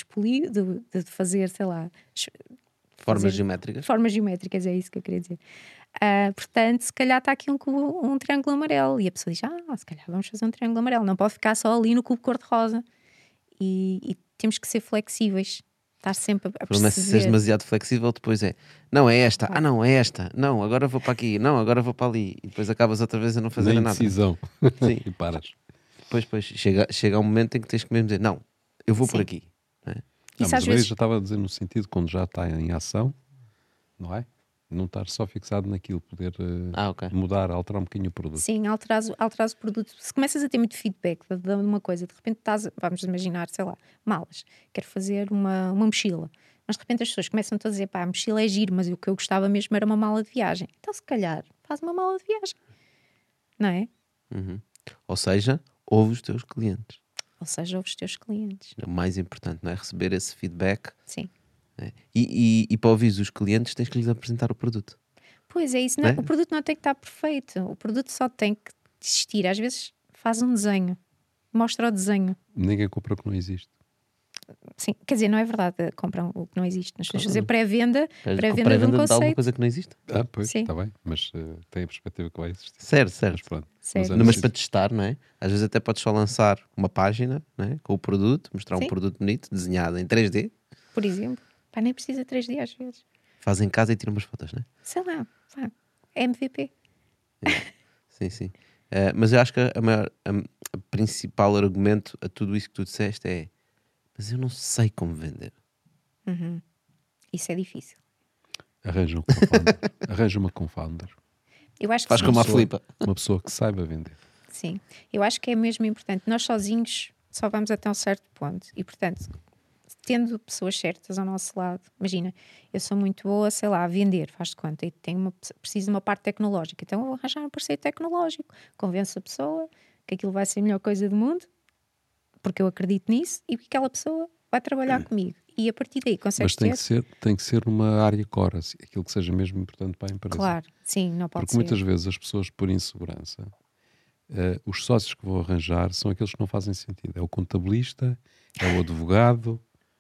Speaker 2: de fazer, sei lá...
Speaker 1: Formas geométricas.
Speaker 2: Formas geométricas, é isso que eu queria dizer. Portanto, se calhar está aqui um triângulo amarelo. E a pessoa diz, se calhar vamos fazer um triângulo amarelo. Não pode ficar só ali no cubo cor-de-rosa. E temos que ser flexíveis. Estar sempre a perceber.
Speaker 1: Mas se seres demasiado flexível, depois não é esta, não é esta, não, agora vou para aqui, não, agora vou para ali, e depois acabas outra vez a não fazer nada.
Speaker 3: Decisão.
Speaker 1: Sim.
Speaker 3: E paras.
Speaker 1: Pois, chega um momento em que tens que mesmo dizer, não, eu vou por aqui. Não é?
Speaker 3: Mas às vezes já estava a dizer no sentido quando já está em ação, não é? Não estar só fixado naquilo, poder mudar, alterar um bocadinho o produto.
Speaker 2: Sim, alterares o produto. Se começas a ter muito feedback de uma coisa, de repente vamos imaginar, sei lá, malas. Quero fazer uma mochila. Mas de repente as pessoas começam a dizer, a mochila é giro, mas o que eu gostava mesmo era uma mala de viagem. Então se calhar, faz uma mala de viagem. Não é?
Speaker 1: Uhum. Ou seja, ouve os teus clientes. É o mais importante, não é? Receber esse feedback.
Speaker 2: Sim.
Speaker 1: E para ouvir os clientes tens que lhes apresentar o produto.
Speaker 2: Pois é isso, não é? O produto não tem que estar perfeito, o produto só tem que desistir, às vezes faz um desenho, mostra o desenho.
Speaker 3: Ninguém compra o que não existe.
Speaker 2: Sim, quer dizer, não é verdade, compram o que não existe. Nós temos de fazer pré-venda de um
Speaker 1: Pré-venda de alguma
Speaker 2: conceito.
Speaker 1: coisa que não existe.
Speaker 3: Pois,
Speaker 2: Sim.
Speaker 3: está bem, mas tem a perspectiva que vai existir.
Speaker 1: Certo.
Speaker 3: Mas pronto.
Speaker 2: Certo.
Speaker 3: Mas é
Speaker 1: Não, mas
Speaker 3: preciso-
Speaker 1: para testar, não é? Às vezes até podes só lançar uma página, não é? Com o produto, mostrar um
Speaker 2: Sim.
Speaker 1: produto bonito, desenhado em 3D,
Speaker 2: Por exemplo, pá, nem precisa 3D às vezes.
Speaker 1: faz em casa e tira umas fotos, não é?
Speaker 2: Sei lá, pá, MVP.
Speaker 1: Sim. Mas eu acho que a principal argumento a tudo isso que tu disseste é: mas eu não sei como vender.
Speaker 2: Isso é difícil.
Speaker 3: Arranja um confounder. Arranja uma confounder.
Speaker 2: Eu acho que
Speaker 1: Faz
Speaker 2: sim.
Speaker 1: como a
Speaker 3: pessoa-
Speaker 1: Filipa.
Speaker 3: Uma pessoa que saiba vender.
Speaker 2: Sim, eu acho que é mesmo importante. Nós sozinhos só vamos até um certo ponto. E, portanto, tendo pessoas certas ao nosso lado, imagina, eu sou muito boa, sei lá, a vender, faz de conta, e preciso de uma parte tecnológica. Então, eu vou arranjar um parceiro tecnológico, convenço a pessoa que aquilo vai ser a melhor coisa do mundo, porque eu acredito nisso, e que aquela pessoa vai trabalhar comigo. E a partir daí consegue
Speaker 3: Mas tem que ser uma área core, assim, aquilo que seja mesmo importante para a empresa.
Speaker 2: Claro, sim, não pode
Speaker 3: Porque
Speaker 2: ser.
Speaker 3: muitas vezes as pessoas, por insegurança, os sócios que vou arranjar são aqueles que não fazem sentido. É o contabilista, é o advogado.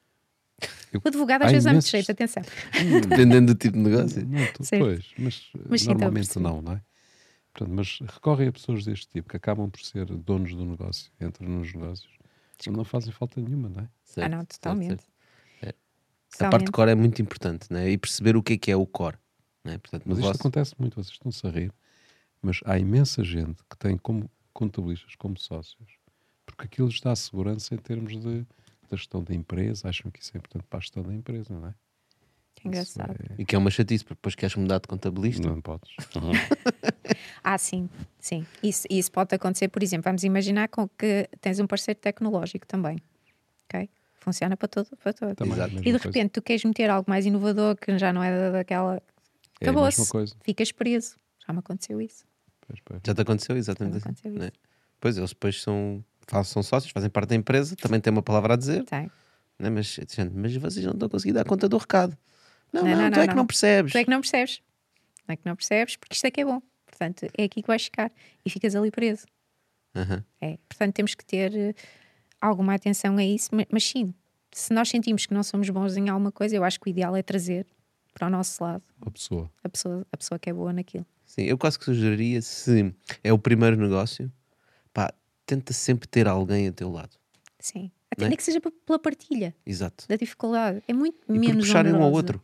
Speaker 2: O advogado às
Speaker 3: Há
Speaker 2: vezes há muito
Speaker 3: imensos-
Speaker 2: jeito, atenção.
Speaker 1: Dependendo do tipo de negócio.
Speaker 3: Não,
Speaker 2: Certo.
Speaker 3: pois, mas
Speaker 2: Mas sim, estou a
Speaker 3: normalmente
Speaker 2: perceber.
Speaker 3: não é? Portanto, mas recorrem a pessoas deste tipo que acabam por ser donos do negócio, entram nos negócios, não fazem falta nenhuma, não é?
Speaker 1: Certo,
Speaker 2: Não, totalmente.
Speaker 1: certo. A
Speaker 2: Totalmente.
Speaker 1: parte de core é muito importante, né? E perceber o que é o core. Né? Portanto,
Speaker 3: Mas
Speaker 1: no
Speaker 3: isto
Speaker 1: vosso-
Speaker 3: acontece muito, vocês estão-se a rir, mas há imensa gente que tem como contabilistas, como sócios, porque aquilo lhes dá segurança em termos da gestão da empresa, acham que isso é importante para a gestão da empresa, não é?
Speaker 2: Que engraçado.
Speaker 1: E que é uma chatice, porque depois queres mudar de contabilista.
Speaker 3: Não podes.
Speaker 2: Sim, sim. Isso pode acontecer, por exemplo, vamos imaginar que tens um parceiro tecnológico também. Ok? Funciona para todo.
Speaker 3: Também,
Speaker 1: Exato.
Speaker 3: a mesma
Speaker 2: E de
Speaker 3: coisa.
Speaker 2: repente tu queres meter algo mais inovador que já não é daquela.
Speaker 3: É a
Speaker 2: Acabou-se.
Speaker 3: mesma coisa.
Speaker 2: Ficas preso. Já me aconteceu isso.
Speaker 3: Pois.
Speaker 1: Já te aconteceu exatamente
Speaker 2: Já me
Speaker 1: assim.
Speaker 2: aconteceu
Speaker 1: Né?
Speaker 2: isso.
Speaker 1: Pois eles depois são sócios, fazem parte da empresa, também têm uma palavra a dizer,
Speaker 2: Tem.
Speaker 1: né? Mas vocês não estão a conseguir dar conta do recado. Não,
Speaker 2: Não,
Speaker 1: tu é que não percebes.
Speaker 2: Tu é que não percebes. Não é que não percebes, porque isto é que é bom. Portanto, é aqui que vais ficar. E ficas ali preso.
Speaker 1: Aham.
Speaker 2: Portanto, temos que ter alguma atenção a isso. Mas sim, se nós sentimos que não somos bons em alguma coisa, eu acho que o ideal é trazer para o nosso lado
Speaker 3: A pessoa.
Speaker 2: a pessoa que é boa naquilo.
Speaker 1: Sim, eu quase que sugeriria, se é o primeiro negócio, pá, tenta sempre ter alguém a teu lado.
Speaker 2: Sim. Até
Speaker 1: Não é?
Speaker 2: nem que seja pela partilha
Speaker 1: Exato.
Speaker 2: da dificuldade. É muito
Speaker 1: E por
Speaker 2: menos
Speaker 1: puxarem um ao
Speaker 2: onerosa.
Speaker 1: outro.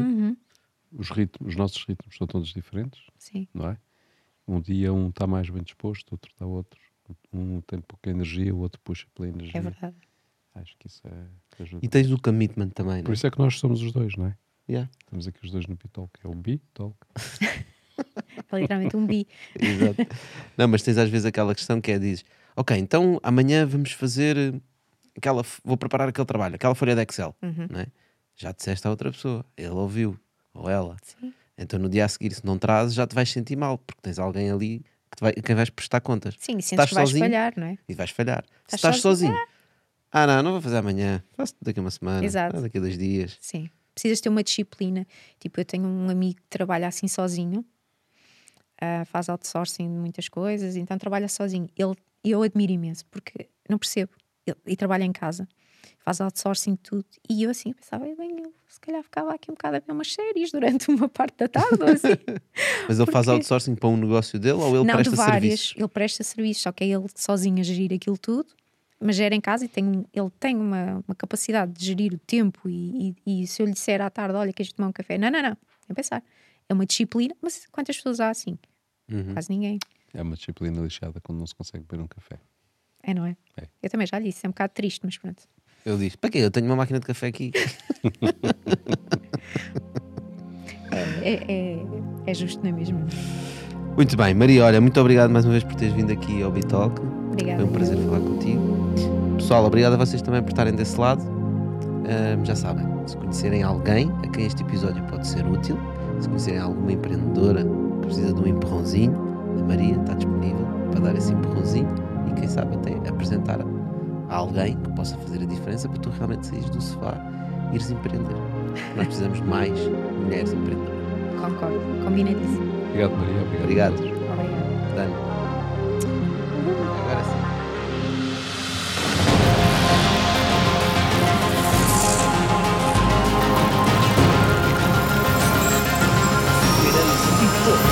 Speaker 3: Os nossos ritmos são todos diferentes,
Speaker 2: Sim.
Speaker 3: não é? Um dia um está mais bem disposto, outro está outro. Um tem pouca energia, o outro puxa pela energia.
Speaker 2: É verdade.
Speaker 3: Acho que isso ajuda.
Speaker 1: E tens o commitment também,
Speaker 3: Por
Speaker 1: não é?
Speaker 3: isso é que nós somos os dois, não é?
Speaker 1: Yeah.
Speaker 3: Estamos aqui os dois no Bitalk. É o Bitalk.
Speaker 2: É literalmente um bi.
Speaker 1: Exato. Não, mas tens às vezes aquela questão que é: dizes, ok, então amanhã vamos fazer vou preparar aquele trabalho, aquela folha de Excel, não é? Já disseste a outra pessoa, ele ouviu, ou ela.
Speaker 2: Sim.
Speaker 1: Então no dia a seguir, se não trazes, já te vais sentir mal, porque tens alguém ali a quem vais prestar contas.
Speaker 2: Sim, e
Speaker 1: Se
Speaker 2: sentes
Speaker 1: estás
Speaker 2: que vais
Speaker 1: sozinho,
Speaker 2: falhar, não é?
Speaker 1: e vais falhar. Se
Speaker 2: Estás
Speaker 1: estás sozinho, não vou fazer amanhã, faço daqui a uma semana,
Speaker 2: Exato.
Speaker 1: daqui a 2 dias.
Speaker 2: Sim. Precisas ter uma disciplina. Tipo, eu tenho um amigo que trabalha assim sozinho, faz outsourcing de muitas coisas, então trabalha sozinho. Eu admiro imenso, porque não percebo. E trabalha em casa, faz outsourcing de tudo. E eu assim pensava, bem, eu se calhar ficava aqui um bocado a ver umas séries durante uma parte da tarde ou assim.
Speaker 1: Mas ele faz
Speaker 2: Porque-
Speaker 1: outsourcing para um negócio dele ou ele
Speaker 2: Não,
Speaker 1: presta
Speaker 2: de várias.
Speaker 1: serviços?
Speaker 2: Ele presta serviços, só que é ele sozinho a gerir aquilo tudo, mas gera em casa e ele tem uma capacidade de gerir o tempo e se eu lhe disser à tarde, olha, queres tomar um café? Não. É pensar. É uma disciplina, mas quantas pessoas há assim? Quase ninguém.
Speaker 3: É uma disciplina lixada quando não se consegue beber um café.
Speaker 2: É, não é?
Speaker 3: É.
Speaker 2: Eu também já lhe disse, é um bocado triste, mas pronto.
Speaker 1: Ele diz, para quê? Eu tenho uma máquina de café aqui.
Speaker 2: É justo, não é mesmo?
Speaker 1: Muito bem, Maria, olha, muito obrigado mais uma vez por teres vindo aqui ao Bitalk.
Speaker 2: Obrigada.
Speaker 1: Foi um prazer falar contigo. Pessoal, obrigado a vocês também por estarem desse lado. Já sabem, se conhecerem alguém a quem este episódio pode ser útil, se conhecerem alguma empreendedora que precisa de um empurrãozinho, a Maria está disponível para dar esse empurrãozinho e quem sabe até apresentar a alguém que possa fazer a diferença para tu realmente saíres do sofá e ires empreender. Nós precisamos de mais mulheres empreendedoras.
Speaker 2: Concordo. Combinadíssimo.
Speaker 3: Obrigado, Maria.
Speaker 1: Obrigado.
Speaker 3: a todos.
Speaker 2: Obrigada.
Speaker 1: Dani. Agora sim.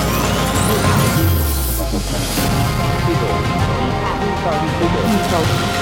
Speaker 4: Então,